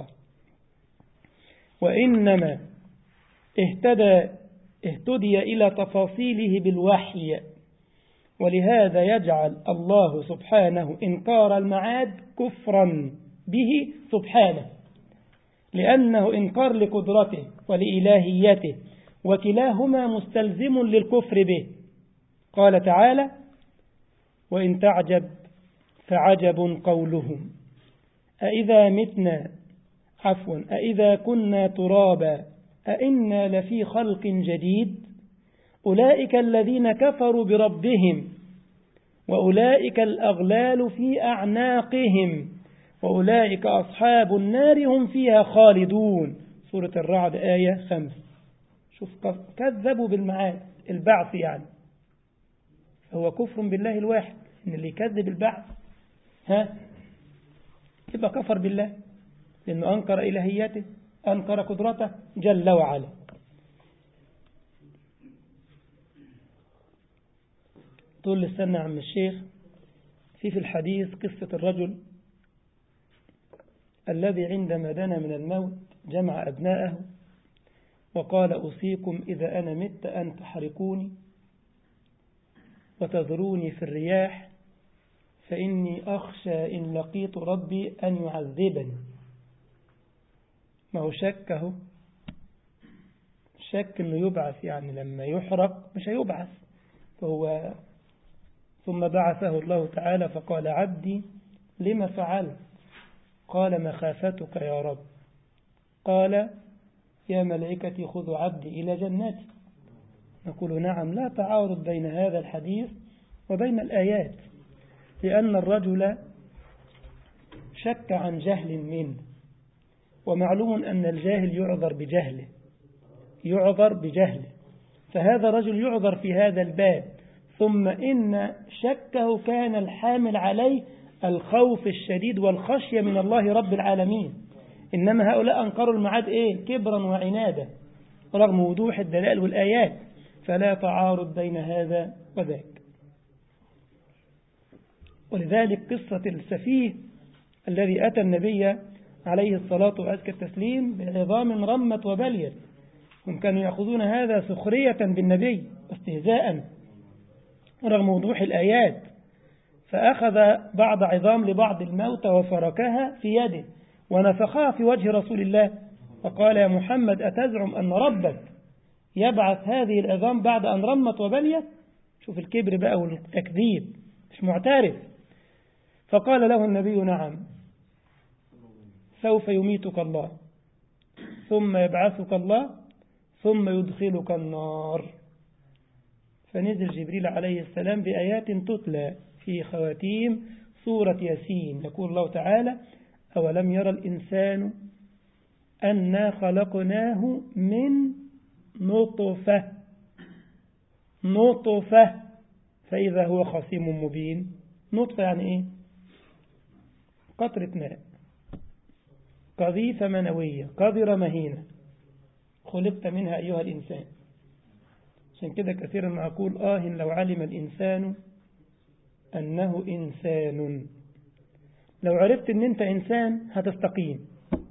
[SPEAKER 1] وإنما اهتدى اهتدي إلى تفاصيله بالوحي، ولهذا يجعل الله سبحانه إنكار المعاد كفرا به سبحانه، لأنه إنكار لقدرته ولإلهيته، وكلاهما مستلزم للكفر به. قال تعالى وإن تعجب فعجب قولهم أإذا متنا عفوا أإذا كنا ترابا أإنا لفي خلق جديد أولئك الذين كفروا بربهم وأولئك الأغلال في أعناقهم وأولئك أصحاب النار هم فيها خالدون. سورة الرعد آية خمس. شوف كذبوا بالمعاد البعث، يعني هو كفر بالله الواحد. إن اللي يكذب البعث ها يبقى كفر بالله، لأنه أنكر إلهيته، أنكر قدرته جل وعلا. طول السنة عم الشيخ في في الحديث قصة الرجل الذي عندما دنا من الموت جمع أبناءه وقال أوصيكم إذا أنا مت أن تحرقوني وتذروني في الرياح، فإني أخشى إن لقيت ربي أن يعذبني. ما هو شكه شك أنه يبعث، يعني لما يحرق مش هيبعث. فهو ثم بعثه الله تعالى فقال عبدي لما فعلت؟ قال مخافتك يا رب. قال يا ملائكتي خذوا عبدي إلى جنتي. نقول نعم، لا تعارض بين هذا الحديث وبين الآيات، لأن الرجل شك عن جهل منه، ومعلوم أن الجاهل يعذر بجهله يعذر بجهله فهذا رجل يعذر في هذا الباب. ثم إن شكه كان الحامل عليه الخوف الشديد والخشية من الله رب العالمين، إنما هؤلاء أنكروا المعاد إيه؟ كبرا وعنادا رغم وضوح الدلائل والآيات، فلا تعارض بين هذا وذاك. ولذلك قصة السفيه الذي أتى النبي عليه الصلاة وأزكى التسليم بعظام رمت وبليت، هم كانوا يأخذون هذا سخرية بالنبي واستهزاء رغم وضوح الآيات، فأخذ بعض عظام لبعض الموتى وفركها في يده ونفخها في وجه رسول الله، فقال يا محمد أتزعم أن ربك يبعث هذه العظام بعد أن رمت وبليت؟ شوف الكبر بقى والتكذيب، مش معترف. فقال له النبي نعم، سوف يميتك الله ثم يبعثك الله ثم يدخلك النار. فنزل جبريل عليه السلام بآيات تتلى في خواتيم سورة ياسين، يقول الله تعالى أولم يرى الإنسان أنا خلقناه من نطفة نطفة فإذا هو خصيم مبين. نطفة يعني إيه؟ قطرة ماء، قذيفة منوية، قذرة مهينة، خلقت منها أيها الإنسان. عشان كده كثيرا ما أقول آه لو علم الإنسان أنه إنسان. لو عرفت أن أنت إنسان هتستقيم.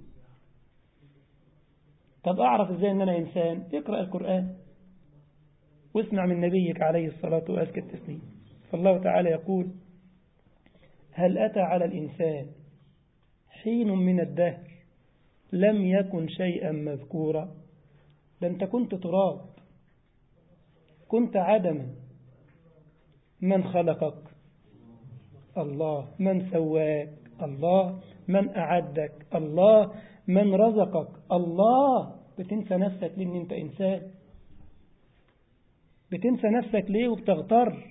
[SPEAKER 1] طب أعرف إزاي أن أنا إنسان؟ اقرأ القرآن واسمع من نبيك عليه الصلاة وأزكى التسليم. فالله تعالى يقول هل أتى على الإنسان حين من الدهر لم يكن شيئا مذكورا. ده أنت كنت تراب، كنت عدما. من خلقك؟ الله. من سواك؟ الله. من أعدك؟ الله. من رزقك؟ الله. بتنسى نفسك ليه ان انت انسان؟ بتنسى نفسك ليه وبتغتر؟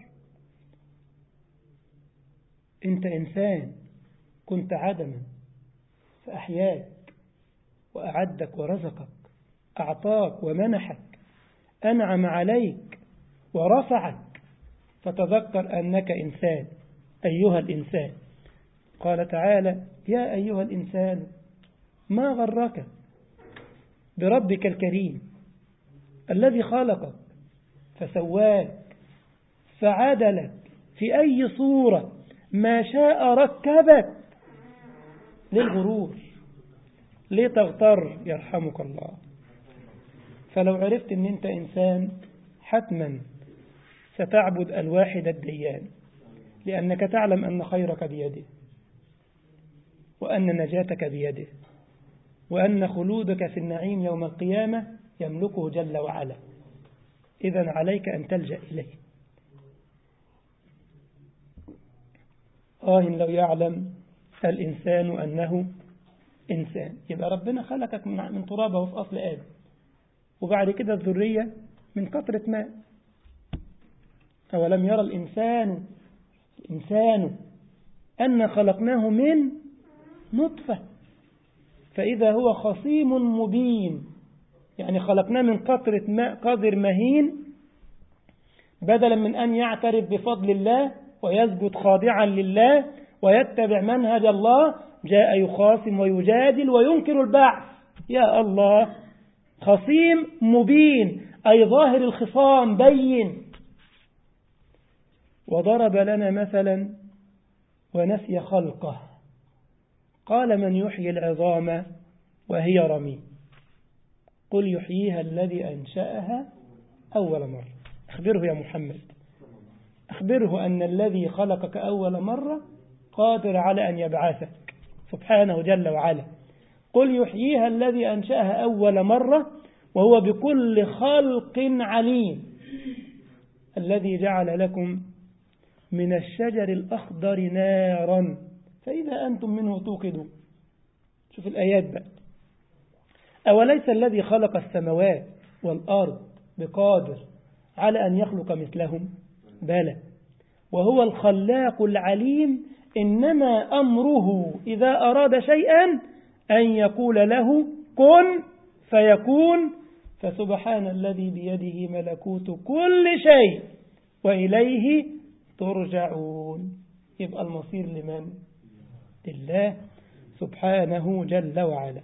[SPEAKER 1] انت انسان كنت عدما فأحياك وأعدك ورزقك، أعطاك ومنحك، أنعم عليك ورفعك، فتذكر أنك إنسان أيها الإنسان. قال تعالى يا أيها الإنسان ما غرك بربك الكريم الذي خلقك فسواك فعدلك في أي صورة ما شاء ركبك. للغرور، ليه تغتر؟ يرحمك الله. فلو عرفت أن أنت إنسان حتما ستعبد الواحد الديان، لأنك تعلم أن خيرك بيده وأن نجاتك بيده وأن خلودك في النعيم يوم القيامة يملكه جل وعلا. إذن عليك أن تلجأ إليه. آه لو يعلم الإنسان أنه إنسان. يبقى ربنا خلقك من ترابه وفي أصل آدم، وبعد كده الذرية من قطرة ماء. أولم يرى الإنسان إنسان أن خلقناه من نطفة فإذا هو خصيم مبين. يعني خلقناه من قطرة ماء قذر مهين، بدلا من أن يعترف بفضل الله ويسجد خاضعا لله ويتبع منهج الله، جاء يخاصم ويجادل وينكر البعث. يا الله، خصيم مبين أي ظاهر الخصام بين. وضرب لنا مثلا ونسي خلقه، قال من يحيي العظام وهي رميم قل يحييها الذي أنشأها أول مرة. أخبره يا محمد، أخبره أن الذي خلقك أول مرة قادر على أن يبعثك سبحانه جل وعلا. قل يحييها الذي أنشأها أول مرة وهو بكل خلق عليم. الذي جعل لكم من الشجر الأخضر نارا فإذا أنتم منه توقدون. شوف الآيات بقى. أوليس الذي خلق السماوات والأرض بقادر على أن يخلق مثلهم؟ بلى وهو الخلاق العليم، إنما أمره إذا أراد شيئا أن يقول له كن فيكون. فسبحان الذي بيده ملكوت كل شيء وإليه ترجعون. يبقى المصير لمن؟ لله سبحانه جل وعلا.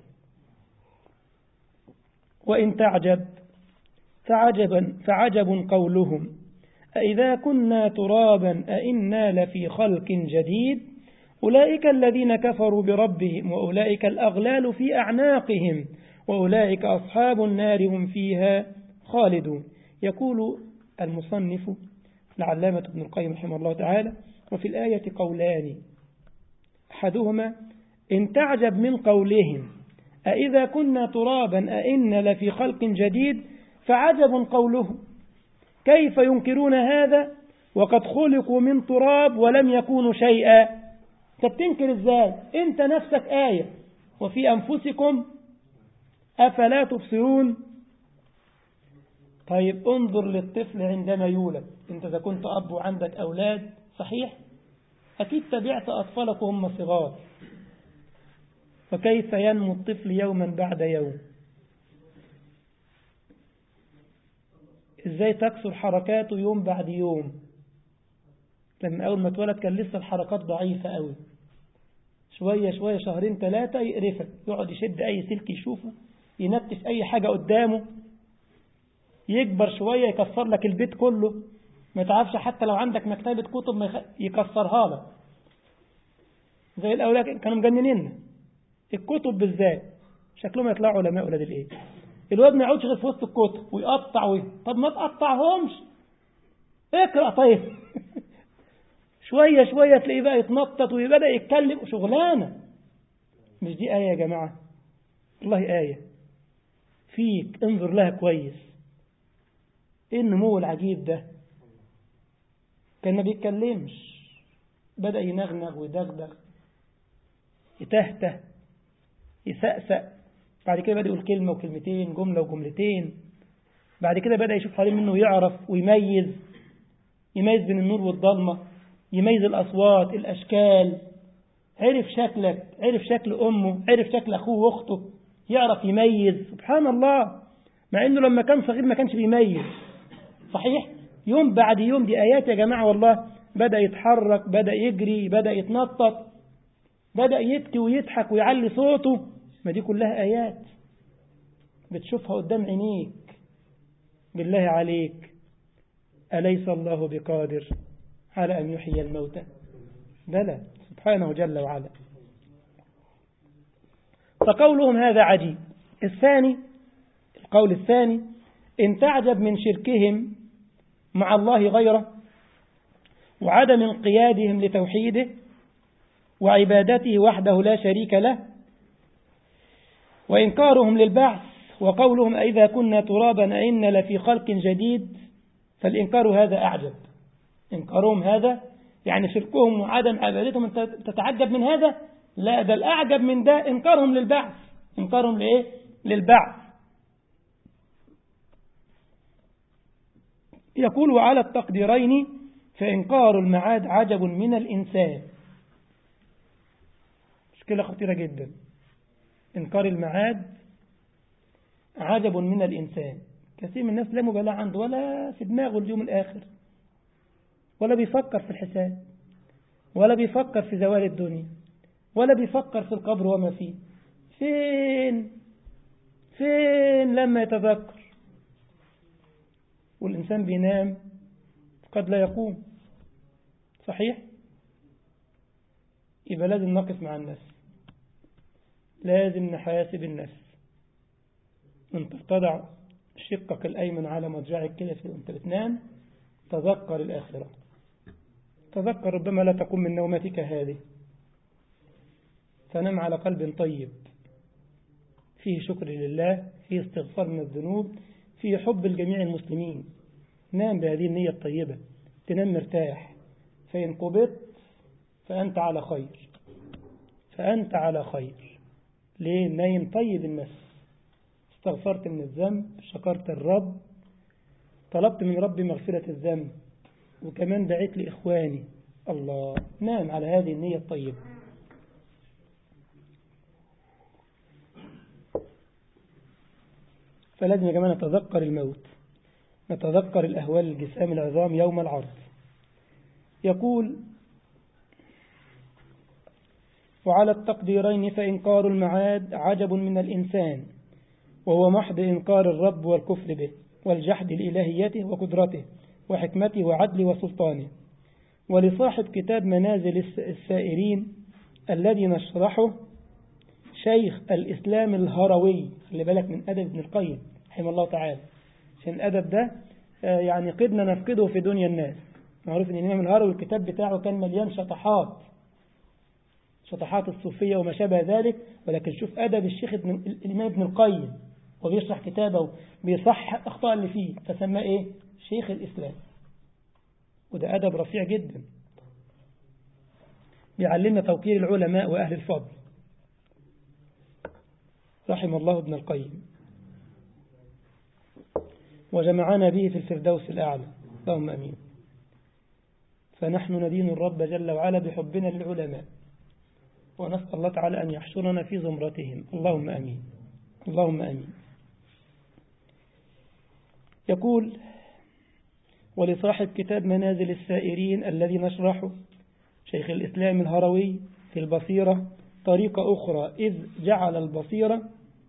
[SPEAKER 1] وإن تعجب فعجبا فعجب قولهم أإذا كنا ترابا أإنا لفي خلق جديد أولئك الذين كفروا بربهم وأولئك الأغلال في أعناقهم وأولئك أصحاب النار هم فيها خالدون. يقول المصنف العلامة ابن القيم رحمه الله تعالى: وفي الآية قولان، أحدهما إن تعجب من قولهم أإذا كنا ترابا أإنا لفي خلق جديد، فعجب قولهم كيف ينكرون هذا وقد خلقوا من تراب ولم يكونوا شيئا. تتنكر ازاي؟ انت نفسك آية وفي أنفسكم أفلا تبصرون. طيب انظر للطفل عندما يولد. انت إذا كنت أب وعندك أولاد صحيح أكيد تبعت أطفالك وهم صغار، فكيف ينمو الطفل يوما بعد يوم؟ ازاي تكسر حركاته يوم بعد يوم؟ لما أول ما اتولد كان لسه الحركات ضعيفة قوي، شوية شوية شهرين ثلاثة يقرفك، يقعد يشد أي سلك يشوفه، ينتف أي حاجة قدامه، يكبر شوية يكسر لك البيت كله، ما تعرفش حتى لو عندك مكتبة كتب ما يكسرها لك. زي الأولاد كانوا مجننين الكتب بالذات، شكلهم يطلعوا علماء ولاد الإيه. الواد ما يقعدش غير في وسط الكتب ويقطع ويه. طب ما تقطعهمش، اقرأ طيب. شوية شوية تلاقيه بقى يتنطط ويبدأ يتكلم، شغلانة. مش دي آية يا جماعة؟ والله آية فيك، انظر لها كويس. ايه النمو العجيب ده؟ كان ما بيتكلمش، بدأ ينغنغ ويدغدغ، يتهته، يسأسأ، بعد كده بدأ يقول كلمة وكلمتين، جملة وجملتين، بعد كده بدأ يشوف حوالين منه ويعرف ويميز، يميز بين النور والظلمة، يميز الأصوات الأشكال، عرف شكلك، عرف شكل أمه، عرف شكل أخوه وأخته، يعرف يميز. سبحان الله، مع أنه لما كان صغير ما كانش بيميز. صحيح؟ يوم بعد يوم، دي آيات يا جماعة والله. بدأ يتحرك، بدأ يجري، بدأ يتنطط، بدأ يبكي ويضحك ويعلي صوته. ما دي كلها آيات بتشوفها قدام عينيك. بالله عليك، أليس الله بقادر على أن يحيي الموتى؟ بلى سبحانه جل وعلا. فقولهم هذا عجيب. الثاني، القول الثاني: إن تعجب من شركهم مع الله غيره وعدم انقيادهم لتوحيده وعبادته وحده لا شريك له وإنكارهم للبعث وقولهم أئذا كنا ترابا أئنا لفي خلق جديد، فالإنكار هذا أعجب. إنكارهم هذا يعني شركهم وعدم عبادتهم، أنت تتعجب من هذا؟ لا، ده الأعجب من ده إنكارهم للبعث. إنكارهم لإيه؟ للبعث. يقول على التقديرين: فإنكار المعاد عجب من الإنسان. مشكلة خطيرة جدا. إنكار المعاد عجب من الإنسان. كثير من الناس لا مبالاة عنده ولا في دماغه اليوم الآخر، ولا بيفكر في الحساب، ولا بيفكر في زوال الدنيا، ولا بيفكر في القبر وما فيه. فين فين لما يتذكر؟ والإنسان بينام قد لا يقوم. صحيح؟ يبقى لازم نقف مع النفس، لازم نحاسب النفس. انت تضع شقك الأيمن على مضجعك كده وانت بتنام، تذكر الآخرة، تذكر ربما لا تقوم من نومتك هذه، فنم على قلب طيب فيه شكر لله، فيه استغفار من الذنوب، فيه حب لجميع المسلمين. نام بهذه النية الطيبة، تنام مرتاح. فإن قبضت فأنت على خير، فأنت على خير، ليه؟ نايم طيب النفس، استغفرت من الذنب، شكرت الرب، طلبت من ربي مغفرة الذنب، وكمان دعيت لإخواني. الله، نام على هذه النية الطيبة. فلازم يا جماعة نتذكر الموت، نتذكر الأهوال الجسام العظام يوم العرض. يقول: وعلى التقديرين فإنكار المعاد عجب من الإنسان، وهو محض إنكار الرب والكفر به والجحد لإلهيته وقدرته وحكمته وعدله وسلطانه. ولصاحب كتاب منازل السائرين الذي نشرحه شيخ الإسلام الهروي، خلي بالك من أدب ابن القيم رحمه الله تعالى، عشان الأدب ده يعني قدنا نفقده في دنيا الناس. معروف أن الإمام الهروي الكتاب بتاعه كان مليان شطحات، شطحات الصوفية وما شابه ذلك، ولكن شوف أدب الشيخ ابن الإمام ابن القيم وبيشرح كتابه بيصح أخطاء اللي فيه، فسماه إيه؟ شيخ الإسلام. وده أدب رفيع جدا، بيعلمنا توقير العلماء وأهل الفضل رحم الله ابن القيم، وجمعنا به في الفردوس الأعلى، اللهم أمين. فنحن ندين الرب جل وعلا بحبنا للعلماء، ونسأل الله تعالى أن يحشرنا في زمرتهم، اللهم أمين، اللهم أمين. يقول: ولصاحب كتاب منازل السائرين الذي نشرحه شيخ الإسلام الهروي في البصيرة طريقة أخرى، إذ جعل البصيرة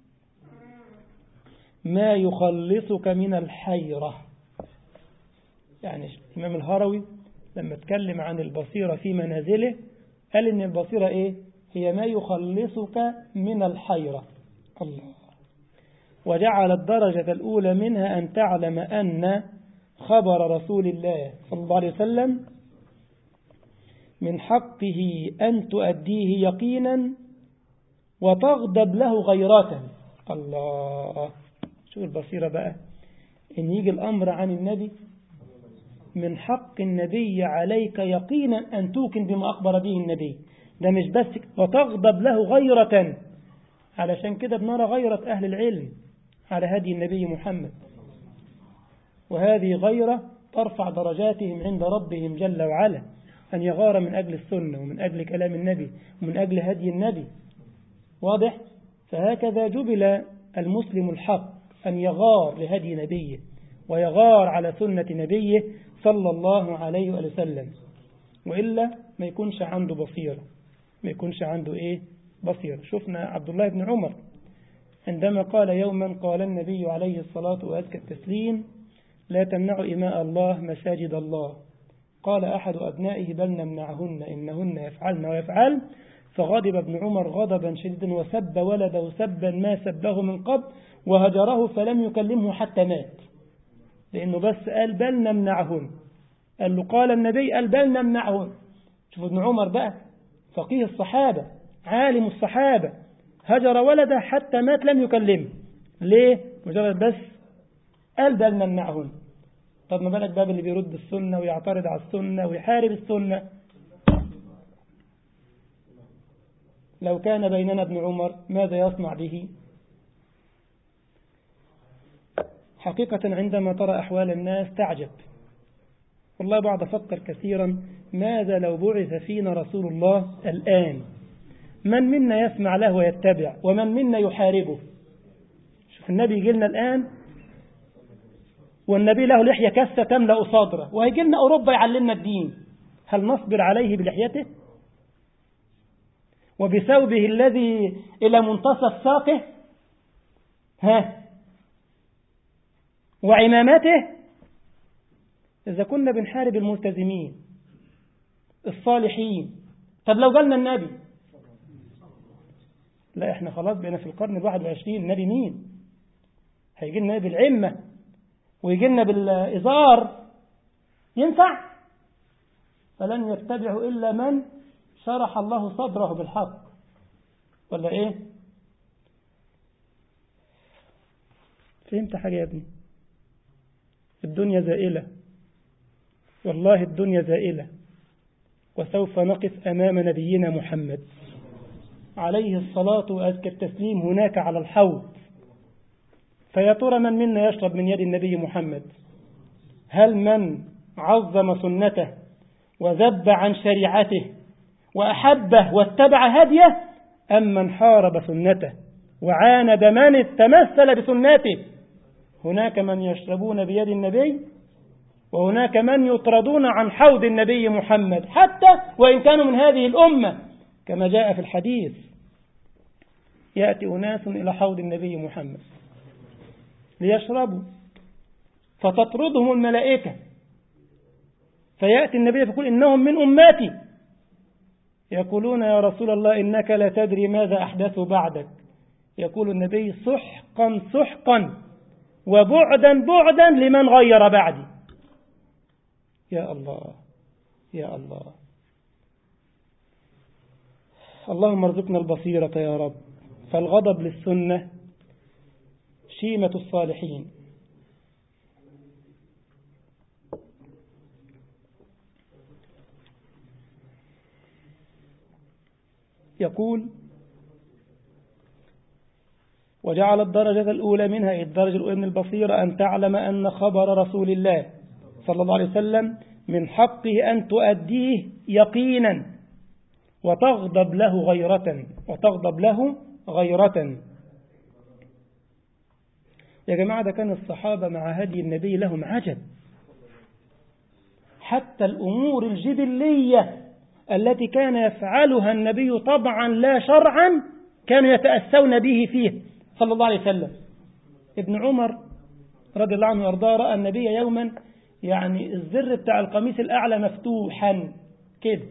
[SPEAKER 1] ما يخلصك من الحيرة. يعني الإمام الهروي لما اتكلم عن البصيرة في منازله قال إن البصيرة إيه؟ هي ما يخلصك من الحيرة. الله. وجعل الدرجة الأولى منها أن تعلم أن خبر رسول الله صلى الله عليه وسلم من حقه أن تؤديه يقينا وتغضب له غيرة. الله. شو البصيرة بقى؟ إن يجي الأمر عن النبي من حق النبي عليك يقينا أن توقن بما أخبر به النبي، ده مش بس، وتغضب له غيرة. علشان كده بنرى غيرة أهل العلم على هدي النبي محمد، وهذه غيرة ترفع درجاتهم عند ربهم جل وعلا، أن يغار من أجل السنة ومن أجل كلام النبي ومن أجل هدي النبي. واضح؟ فهكذا جبل المسلم الحق أن يغار لهدي نبيه ويغار على سنة نبيه صلى الله عليه وسلم، وإلا ما يكونش عنده بصيرة، ما يكونش عنده إيه؟ بصيرة. شفنا عبد الله بن عمر عندما قال يوما قال النبي عليه الصلاة وأزكى التسليم: لا تمنعوا إماء الله مساجد الله. قال أحد أبنائه: بل نمنعهن إنهن يفعلن ويفعل. فغضب ابن عمر غضبا شديدا وسب ولده سبا ما سبه من قبل وهجره فلم يكلمه حتى مات، لأنه بس قال بل نمنعهن، قال له قال النبي قال بل نمنعهن. شوف ابن عمر بقى فقيه الصحابة عالم الصحابة، هجر ولده حتى مات لم يكلمه. ليه؟ مجرد بس قال بل نمنعهن. طب ما بالك باب اللي بيرد السنة ويعترض على السنة ويحارب السنة؟ لو كان بيننا ابن عمر ماذا يصنع به؟ حقيقة عندما ترى أحوال الناس تعجب والله. بعد أفكر كثيرا ماذا لو بعث فينا رسول الله الآن، من منا يسمع له ويتبع ومن منا يحاربه؟ شوف النبي يجي لنا الآن والنبي له لحية كثة تملأ صدره، وهيجي لنا أوروبا يعلمنا الدين، هل نصبر عليه بلحيته وبثوبه الذي إلى منتصف ساقه ها وعمامته؟ إذا كنا بنحارب الملتزمين الصالحين، طب لو قالنا النبي؟ لا، احنا خلاص بقينا في القرن الواحد والعشرين، النبي مين؟ هيجي لنا بالعمة ويجي لنا بالإزار، ينفع؟ فلن يتبعه إلا من شرح الله صدره بالحق، ولا إيه؟ فهمت حاجة يا ابني؟ الدنيا زائلة، والله الدنيا زائلة، وسوف نقف أمام نبينا محمد عليه الصلاة وأزكى التسليم هناك على الحوض، فيا ترى من منا يشرب من يد النبي محمد؟ هل من عظم سنته وذب عن شريعته وأحبه واتبع هديه، أم من حارب سنته وعاند من تمثل بسنته؟ هناك من يشربون بيد النبي، وهناك من يطردون عن حوض النبي محمد حتى وإن كانوا من هذه الأمة، كما جاء في الحديث: يأتي أناس إلى حوض النبي محمد ليشربوا فتطردهم الملائكة، فيأتي النبي فيقول: إنهم من أمتي. يقولون: يا رسول الله إنك لا تدري ماذا أحدثوا بعدك. يقول النبي: سحقا سحقا وبعدا بعدا لمن غير بعدي. يا الله يا الله، اللهم ارزقنا البصيرة يا رب. فالغضب للسنة شيمة الصالحين. يقول: وجعل الدرجة الأولى منها، أي الدرجة الأولى من البصيرة، أن تعلم أن خبر رسول الله صلى الله عليه وسلم من حقه أن تؤديه يقينا وتغضب له غيرة وتغضب له غيرة. يا جماعة، ده كان الصحابة مع هدي النبي لهم عجب، حتى الأمور الجبلية التي كان يفعلها النبي طبعا لا شرعا كانوا يتأسون به فيه صلى الله عليه وسلم. ابن عمر رضي الله عنه وارضاه رأى النبي يوما يعني الزر بتاع القميص الأعلى مفتوحا كده.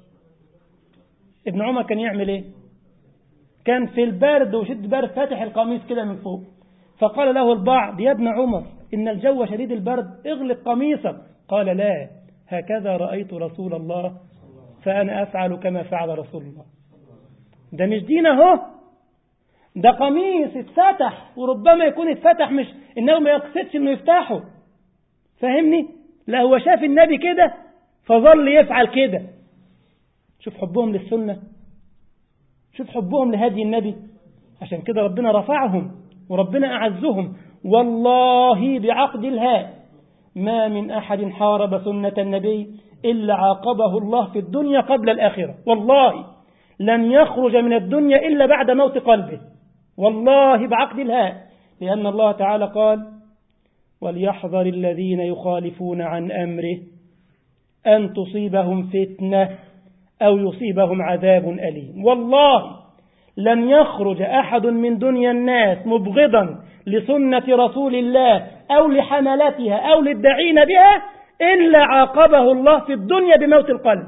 [SPEAKER 1] ابن عمر كان يعمل ايه؟ كان في البرد وشد برد فاتح القميص كده من فوق، فقال له البعض: يا ابن عمر إن الجو شديد البرد، اغلق قميصك. قال: لا، هكذا رأيت رسول الله فأنا أفعل كما فعل رسول الله. ده مش دين اهو، ده قميص اتفتح، وربما يكون اتفتح مش إنه ما يقصدش إنه يفتحه، فهمني؟ لا، هو شاف النبي كده فظل يفعل كده. شوف حبهم للسنة، شوف حبهم لهدي النبي. عشان كده ربنا رفعهم وربنا أعزهم. والله بعقد الهاء ما من أحد حارب سنة النبي إلا عاقبه الله في الدنيا قبل الآخرة. والله لن يخرج من الدنيا إلا بعد موت قلبه، والله بعقد الهاء، لأن الله تعالى قال: وليحذر الذين يخالفون عن أمره أن تصيبهم فتنة أو يصيبهم عذاب أليم. والله لن يخرج أحد من دنيا الناس مبغضا لسنة رسول الله أو لحملتها أو للداعين بها إلا عاقبه الله في الدنيا بموت القلب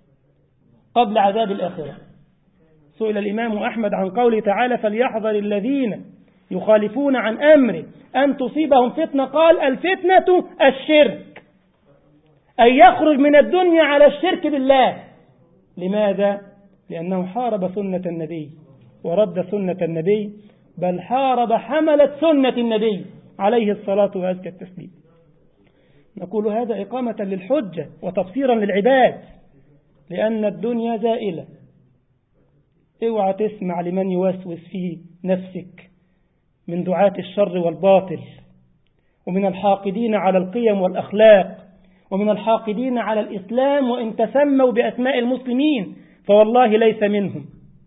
[SPEAKER 1] قبل عذاب الآخرة. سئل الإمام أحمد عن قوله تعالى: فليحذر الذين يخالفون عن أمره أن تصيبهم فتنة، قال: الفتنة الشرك، أن يخرج من الدنيا على الشرك بالله. لماذا؟ لأنه حارب سنة النبي ورد سنة النبي، بل حارب حملة سنة النبي عليه الصلاة وأزكى التسليم. نقول هذا إقامة للحجة وتفسيرا للعباد، لأن الدنيا زائلة. اوعى تسمع لمن يوسوس في نفسك من دعاة الشر والباطل، ومن الحاقدين على القيم والأخلاق، ومن الحاقدين على الإسلام وإن تسموا بأسماء المسلمين، فوالله ليس منهم،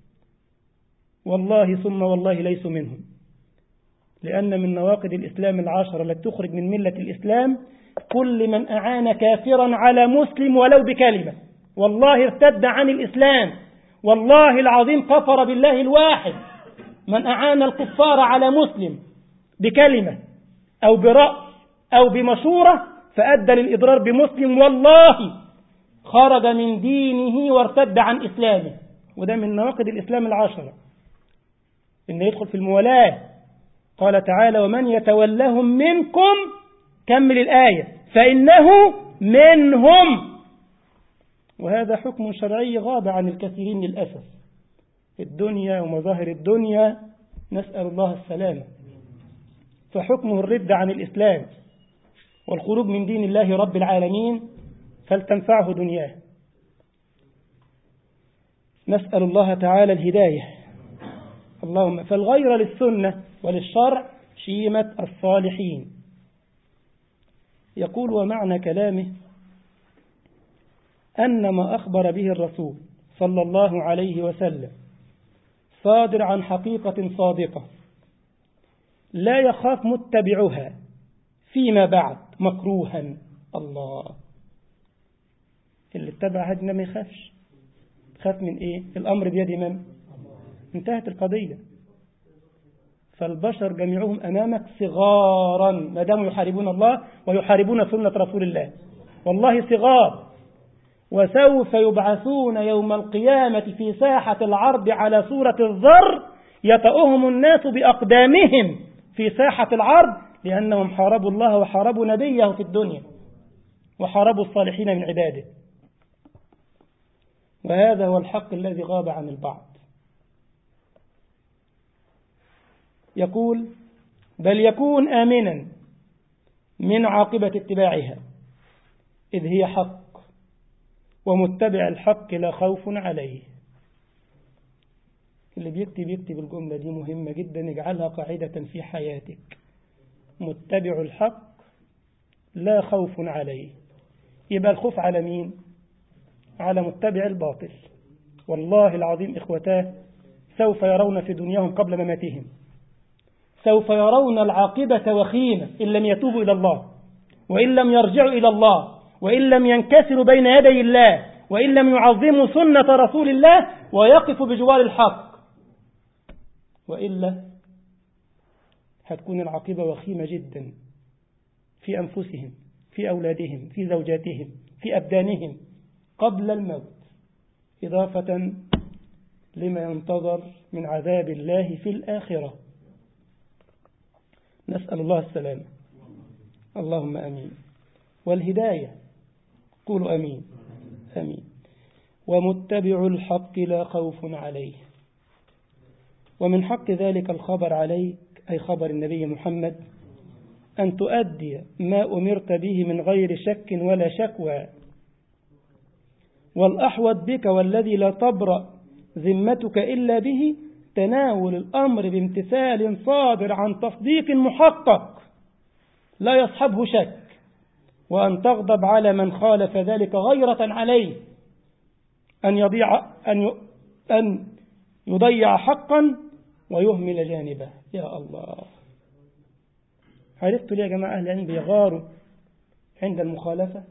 [SPEAKER 1] والله ثم والله ليس منهم. لأن من نواقض الإسلام العشرة التي تخرج من ملة الإسلام كل من أعان كافرا على مسلم ولو بكلمة، والله ارتد عن الإسلام، والله العظيم كفر بالله الواحد. من أعان الكفار على مسلم بكلمة أو برأي أو بمشورة فأدى للإضرار بمسلم، والله خرج من دينه وارتد عن إسلامه. وده من نواقض الإسلام العشرة، إنه يدخل في الموالاة. قال تعالى: ومن يتولهم منكم، كمل الآية، فإنه منهم. وهذا حكم شرعي غاب عن الكثيرين للأسف في الدنيا ومظاهر الدنيا، نسأل الله السلامة. فحكمه الرد عن الإسلام والخروج من دين الله رب العالمين، فلتنفعه دنياه. نسأل الله تعالى الهداية اللهم فالغير للسنة وللشرع شيمة الصالحين. يقول ومعنى كلامه أن ما أخبر به الرسول صلى الله عليه وسلم صادر عن حقيقة صادقة لا يخاف متبعها فيما بعد مكروها. الله، اللي اتبع هدنا ما يخافش. خاف من ايه؟ الامر بيد من؟ انتهت القضية. فالبشر جميعهم امامك صغارا ما داموا يحاربون الله ويحاربون سنة رسول الله، والله صغار. وسوف يبعثون يوم القيامة في ساحة العرض على صورة الذر يطأهم الناس بأقدامهم في ساحة العرض، لأنهم حاربوا الله وحاربوا نبيه في الدنيا وحاربوا الصالحين من عباده. وهذا هو الحق الذي غاب عن البعض. يقول بل يكون آمنا من عاقبة اتباعها إذ هي حق، ومتبع الحق لا خوف عليه. اللي بيكتب يكتب الجملة دي مهمة جدا، اجعلها قاعدة في حياتك. متبع الحق لا خوف عليه. يبقى الخوف على مين؟ على متبع الباطل. والله العظيم إخوتاه سوف يرون في دنياهم قبل مماتهم، سوف يرون العاقبة وخيمة إن لم يتوبوا إلى الله، وإن لم يرجعوا إلى الله، وإن لم ينكسروا بين يدي الله، وإن لم يعظموا سنة رسول الله ويقفوا بجوار الحق، وإلا هتكون العاقبة وخيمة جدا في أنفسهم، في أولادهم، في زوجاتهم، في أبدانهم قبل الموت، إضافة لما ينتظر من عذاب الله في الآخرة. نسأل الله السلامة. اللهم أمين. والهداية قولوا أمين أمين. ومتبع الحق لا خوف عليه. ومن حق ذلك الخبر عليك أي خبر النبي محمد أن تؤدي ما أمرت به من غير شك ولا شكوى. والأحوط بك والذي لا تبرأ ذمتك إلا به تناول الأمر بامتثال صادر عن تصديق محقق لا يصحبه شك، وأن تغضب على من خالف ذلك غيرة عليه أن يضيع أن أن يضيع حقا ويهمل جانبه. يا الله، عرفتوا ليه يا جماعة أهل العلم بيغاروا عند المخالفة؟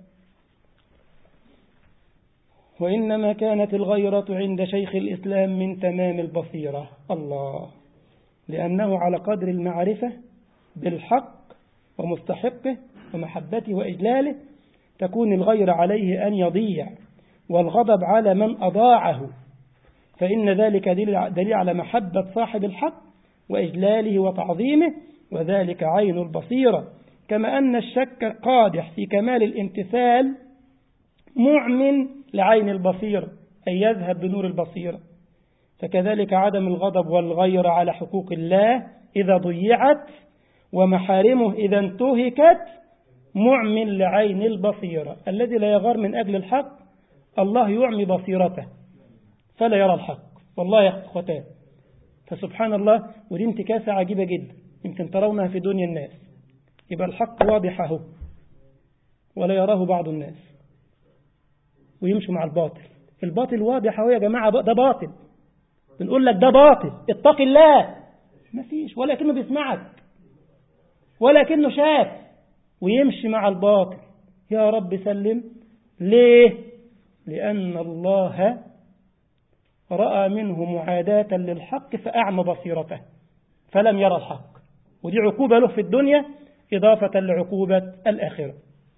[SPEAKER 1] وإنما كانت الغيرة عند شيخ الإسلام من تمام البصيرة. الله، لأنه على قدر المعرفة بالحق ومستحقه ومحبته وإجلاله تكون الغيرة عليه أن يضيع، والغضب على من أضاعه، فإن ذلك دليل على محبة صاحب الحق وإجلاله وتعظيمه، وذلك عين البصيرة. كما أن الشك قادح في كمال الامتثال معمن لعين البصيرة أي يذهب بنور البصيرة، فكذلك عدم الغضب والغير على حقوق الله إذا ضيعت ومحارمه إذا انتهكت معمن لعين البصيرة. الذي لا يغار من أجل الحق الله يعمي بصيرته فلا يرى الحق. والله يا أخوتان، فسبحان الله، ودي انتكاسة عجيبة جدا يمكن ترونها في دنيا الناس. يبقى الحق واضحه ولا يراه بعض الناس ويمشوا مع الباطل. الباطل واضح اهو يا جماعة، ده باطل، بنقول لك ده باطل اتق الله، ما فيش، ولكنه بيسمعك ولكنه شاف ويمشي مع الباطل. يا رب سلم. ليه؟ لأن الله رأى منه معاداة للحق فأعمى بصيرته فلم يرى الحق، ودي عقوبة له في الدنيا إضافة لعقوبة الآخرة.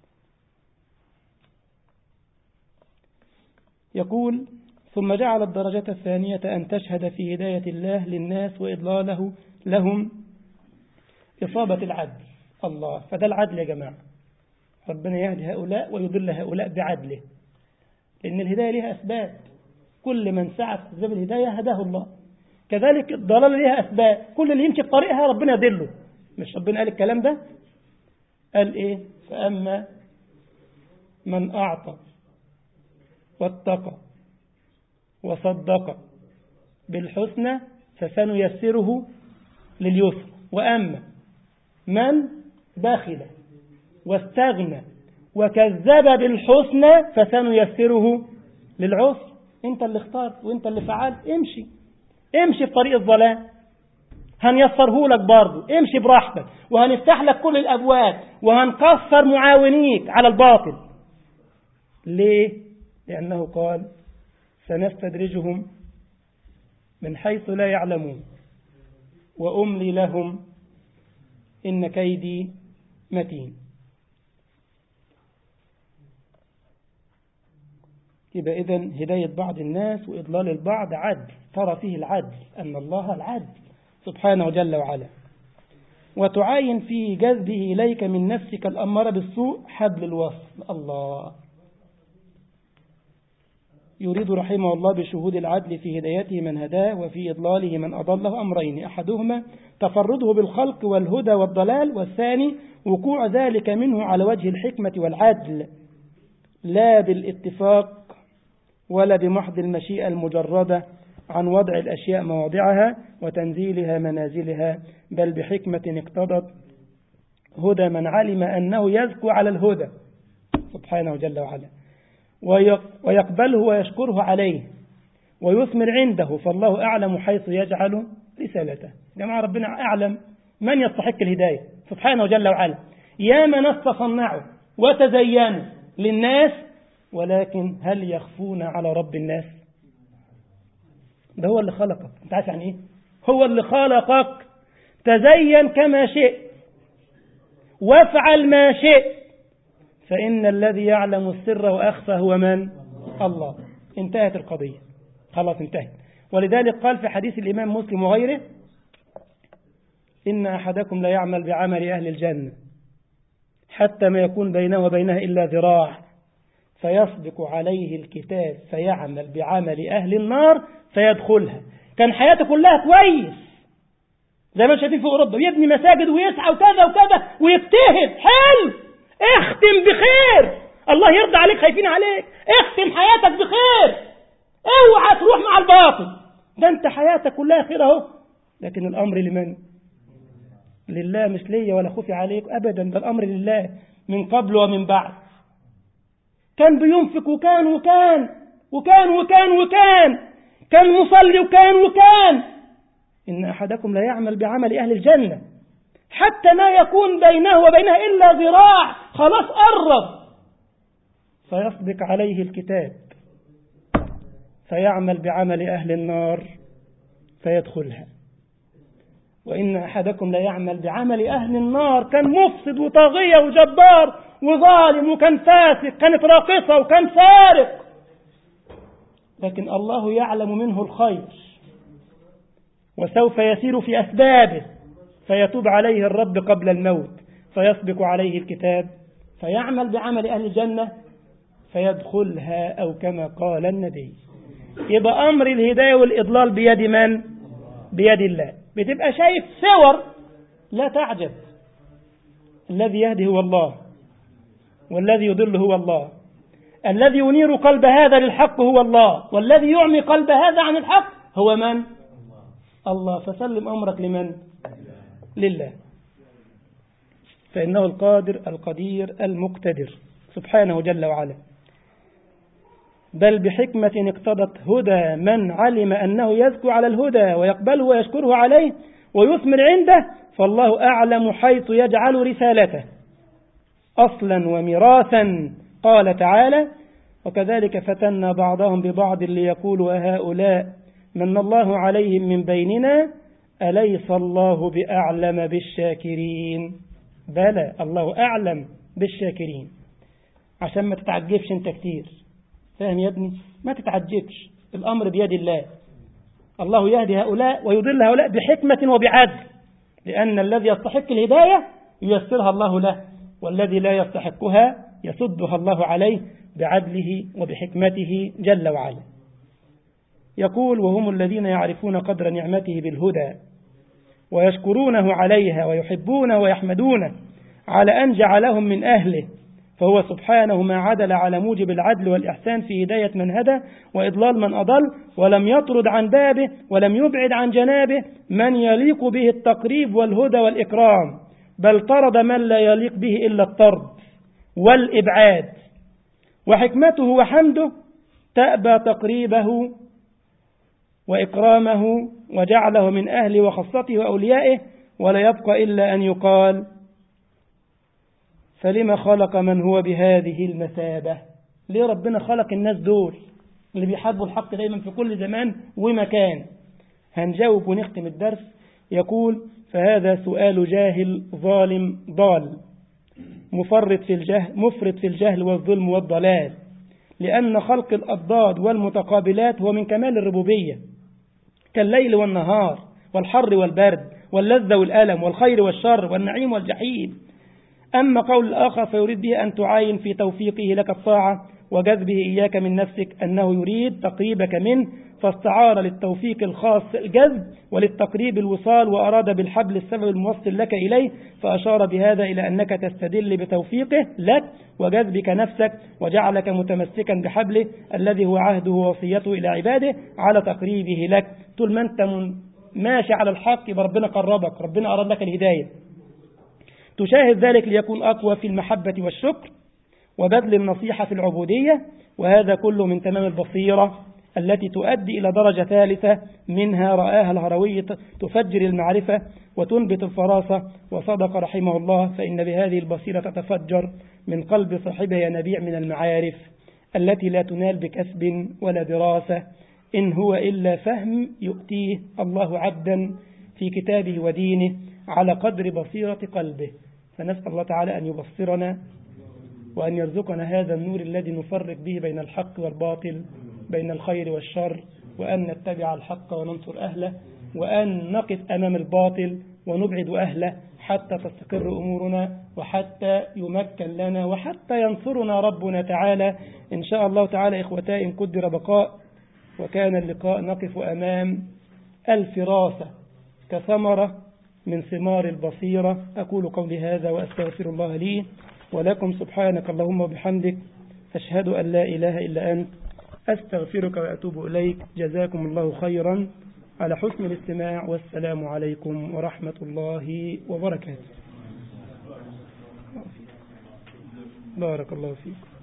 [SPEAKER 1] يقول ثم جعل الدرجة الثانية أن تشهد في هداية الله للناس وإضلاله لهم إصابة العدل. الله، فده العدل يا جماعة، ربنا يهدي هؤلاء ويضل هؤلاء بعدله، لأن الهداية لها أسباب، كل من سعى في أسباب الهداية هداه الله، كذلك الضلال لها أسباب، كل اللي يمشي في طريقها ربنا يضله. مش ربنا قال الكلام ده؟ قال إيه؟ فأما من أعطى واتقى وصدق بالحسنى فسنيسره لليسر. وأما من بخل واستغنى وكذب بالحسنى فسنيسره للعسر. انت اللي اخترت وانت اللي فعلت، امشي امشي في طريق الظلام، هنيسره لك برضه، امشي براحتك، وهنفتح لك كل الأبواب، وهنكسر معاونيك على الباطل. ليه؟ لأنه قال سنستدرجهم من حيث لا يعلمون وأملي لهم إن كيدي متين. يبقى إذن هداية بعض الناس وإضلال البعض عدل، ترى فيه العدل، أن الله العدل سبحانه جل وعلا. وتعاين في جذبه إليك من نفسك الأمارة بالسوء حبل الوصل. الله يريد رحمه الله بشهود العدل في هدايته من هداه وفي إضلاله من أضله أمرين: أحدهما تفرده بالخلق والهدى والضلال، والثاني وقوع ذلك منه على وجه الحكمة والعدل، لا بالاتفاق ولا بمحض المشيئة المجردة عن وضع الأشياء مواضعها وتنزيلها منازلها، بل بحكمة اقتضت هدى من علم أنه يزكو على الهدى سبحانه جل وعلا ويقبله ويشكره عليه ويثمر عنده، فالله أعلم حيث يجعل رسالته. جماعة ربنا أعلم من يستحق الهداية سبحانه جل وعلا. يا من استصنعوا وتزينوا للناس، ولكن هل يخفون على رب الناس؟ ده هو اللي خلقك، انت عارف يعني ايه؟ هو اللي خلقك. تزين كما شئت وافعل ما شئت، فإن الذي يعلم السر وأخفى هو من؟ الله. انتهت القضية، خلاص انتهت. ولذلك قال في حديث الإمام مسلم وغيره: إن أحدكم لا يعمل بعمل أهل الجنة حتى ما يكون بينه وبينها إلا ذراع، فيسبق عليه الكتاب فيعمل بعمل أهل النار فيدخلها. كان حياته كلها كويس زي ما شايفين في أوروبا، ويبني مساجد ويسعى وكذا وكذا ويجتهد، حلو، اختم بخير، الله يرضى عليك، خايفين عليك، اختم حياتك بخير، اوعى تروح مع الباطل، ده انت حياتك كلها خير اهو. لكن الأمر لمن؟ لله، مش ليا ولا خوفي عليك أبدا، ده الأمر لله من قبل ومن بعد. كان بينفق وكان وكان وكان وكان وكان كان مصلي وكان وكان. إن أحدكم لا يعمل بعمل أهل الجنة حتى ما يكون بينه وبينها إلا ذراع، خلاص قرب، فيسبق عليه الكتاب فيعمل بعمل أهل النار فيدخلها. وإن أحدكم لا يعمل بعمل أهل النار، كان مفسد وطاغية وجبار وظالم وكان فاسق، كانت راقصة وكان سارق، لكن الله يعلم منه الخير وسوف يسير في أسبابه، فيتوب عليه الرب قبل الموت، فيسبق عليه الكتاب فيعمل بعمل أهل الجنة فيدخلها، أو كما قال النبي. يبقى أمر الهداية والإضلال بيد من؟ بيد الله. بتبقى شايف صور لا تعجب، الذي يهدي هو الله، والذي يضل هو الله، الذي ينير قلب هذا للحق هو الله، والذي يعمي قلب هذا عن الحق هو من؟ الله. فسلم أمرك لمن؟ لله، فإنه القادر القدير المقتدر سبحانه جل وعلا. بل بحكمة اقتضت هدى من علم أنه يزكو على الهدى ويقبله ويشكره عليه ويثمر عنده، فالله أعلم حيث يجعل رسالته أصلا وميراثا. قال تعالى: وكذلك فتنا بعضهم ببعض ليقولوا أهؤلاء من الله عليهم من بيننا أليس الله بأعلم بالشاكرين؟ بلى، الله أعلم بالشاكرين. عشان ما تتعجبش انت كتير، فاهم يا ابني؟ ما تتعجبش، الأمر بيد الله. الله يهدي هؤلاء ويضل هؤلاء بحكمة وبعدل، لأن الذي يستحق الهداية ييسرها الله له، والذي لا يستحقها يسدها الله عليه بعدله وبحكمته جل وعلا. يقول: وهم الذين يعرفون قدر نعمته بالهدى ويشكرونه عليها ويحبونه ويحمدونه على أن جعلهم من أهله فهو سبحانه ما عدل على موجب العدل والإحسان في هداية من هدى وإضلال من أضل، ولم يطرد عن بابه ولم يبعد عن جنابه من يليق به التقريب والهدى والإكرام، بل طرد من لا يليق به إلا الطرد والإبعاد. وحكمته وحمده تأبى تقريبه وإكرامه وجعله من أهله وخاصته وأوليائه، ولا يبقى إلا أن يقال: فلما خلق من هو بهذه المثابة؟ ليه ربنا خلق الناس دول اللي بيحاربوا الحق دايما في كل زمان ومكان؟ هنجاوب ونختم الدرس. يقول: فهذا سؤال جاهل ظالم ضال مفرط في الجهل مفرط في الجهل والظلم والضلال، لأن خلق الأضداد والمتقابلات هو من كمال الربوبية، كالليل والنهار والحر والبرد واللذة والألم والخير والشر والنعيم والجحيم. أما قول الآخر فيريد به أن تعاين في توفيقه لك الطاعة وجذبه إياك من نفسك أنه يريد تقريبك منه، فاستعار للتوفيق الخاص الجذب وللتقريب الوصال، وأراد بالحبل السبب الموصل لك إليه، فأشار بهذا إلى أنك تستدل بتوفيقه لك وجذبك نفسك، وجعلك متمسكا بحبله الذي هو عهده ووصيته إلى عباده على تقريبه لك. طول ما أنت ماشي على الحق يبقى ربنا قربك، ربنا أراد لك الهداية. تشاهد ذلك ليكون أقوى في المحبة والشكر وبذل النصيحة في العبودية، وهذا كله من تمام البصيرة التي تؤدي إلى درجة ثالثة منها رآها الهروي تفجر المعرفة وتنبت الفراسة. وصدق رحمه الله: فإن بهذه البصيرة تتفجر من قلب صاحبها ينابيع من المعارف التي لا تنال بكسب ولا دراسة، إن هو إلا فهم يؤتيه الله عبدا في كتابه ودينه على قدر بصيرة قلبه. فنسأل الله تعالى أن يبصرنا وأن يرزقنا هذا النور الذي نفرق به بين الحق والباطل، بين الخير والشر، وأن نتبع الحق وننصر أهله، وأن نقف أمام الباطل ونبعد أهله حتى تستقر أمورنا وحتى يمكن لنا وحتى ينصرنا ربنا تعالى إن شاء الله تعالى. إخوتاي، إن قدر بقاء وكان اللقاء نقف أمام الفراسة كثمرة من ثمار البصيرة. أقول قولي هذا وأستغفر الله لي ولكم. سبحانك اللهم وبحمدك، أشهد أن لا إله إلا أنت، أستغفرك وأتوب إليك. جزاكم الله خيرا على حسن الاستماع، والسلام عليكم ورحمة الله وبركاته. بارك الله فيكم.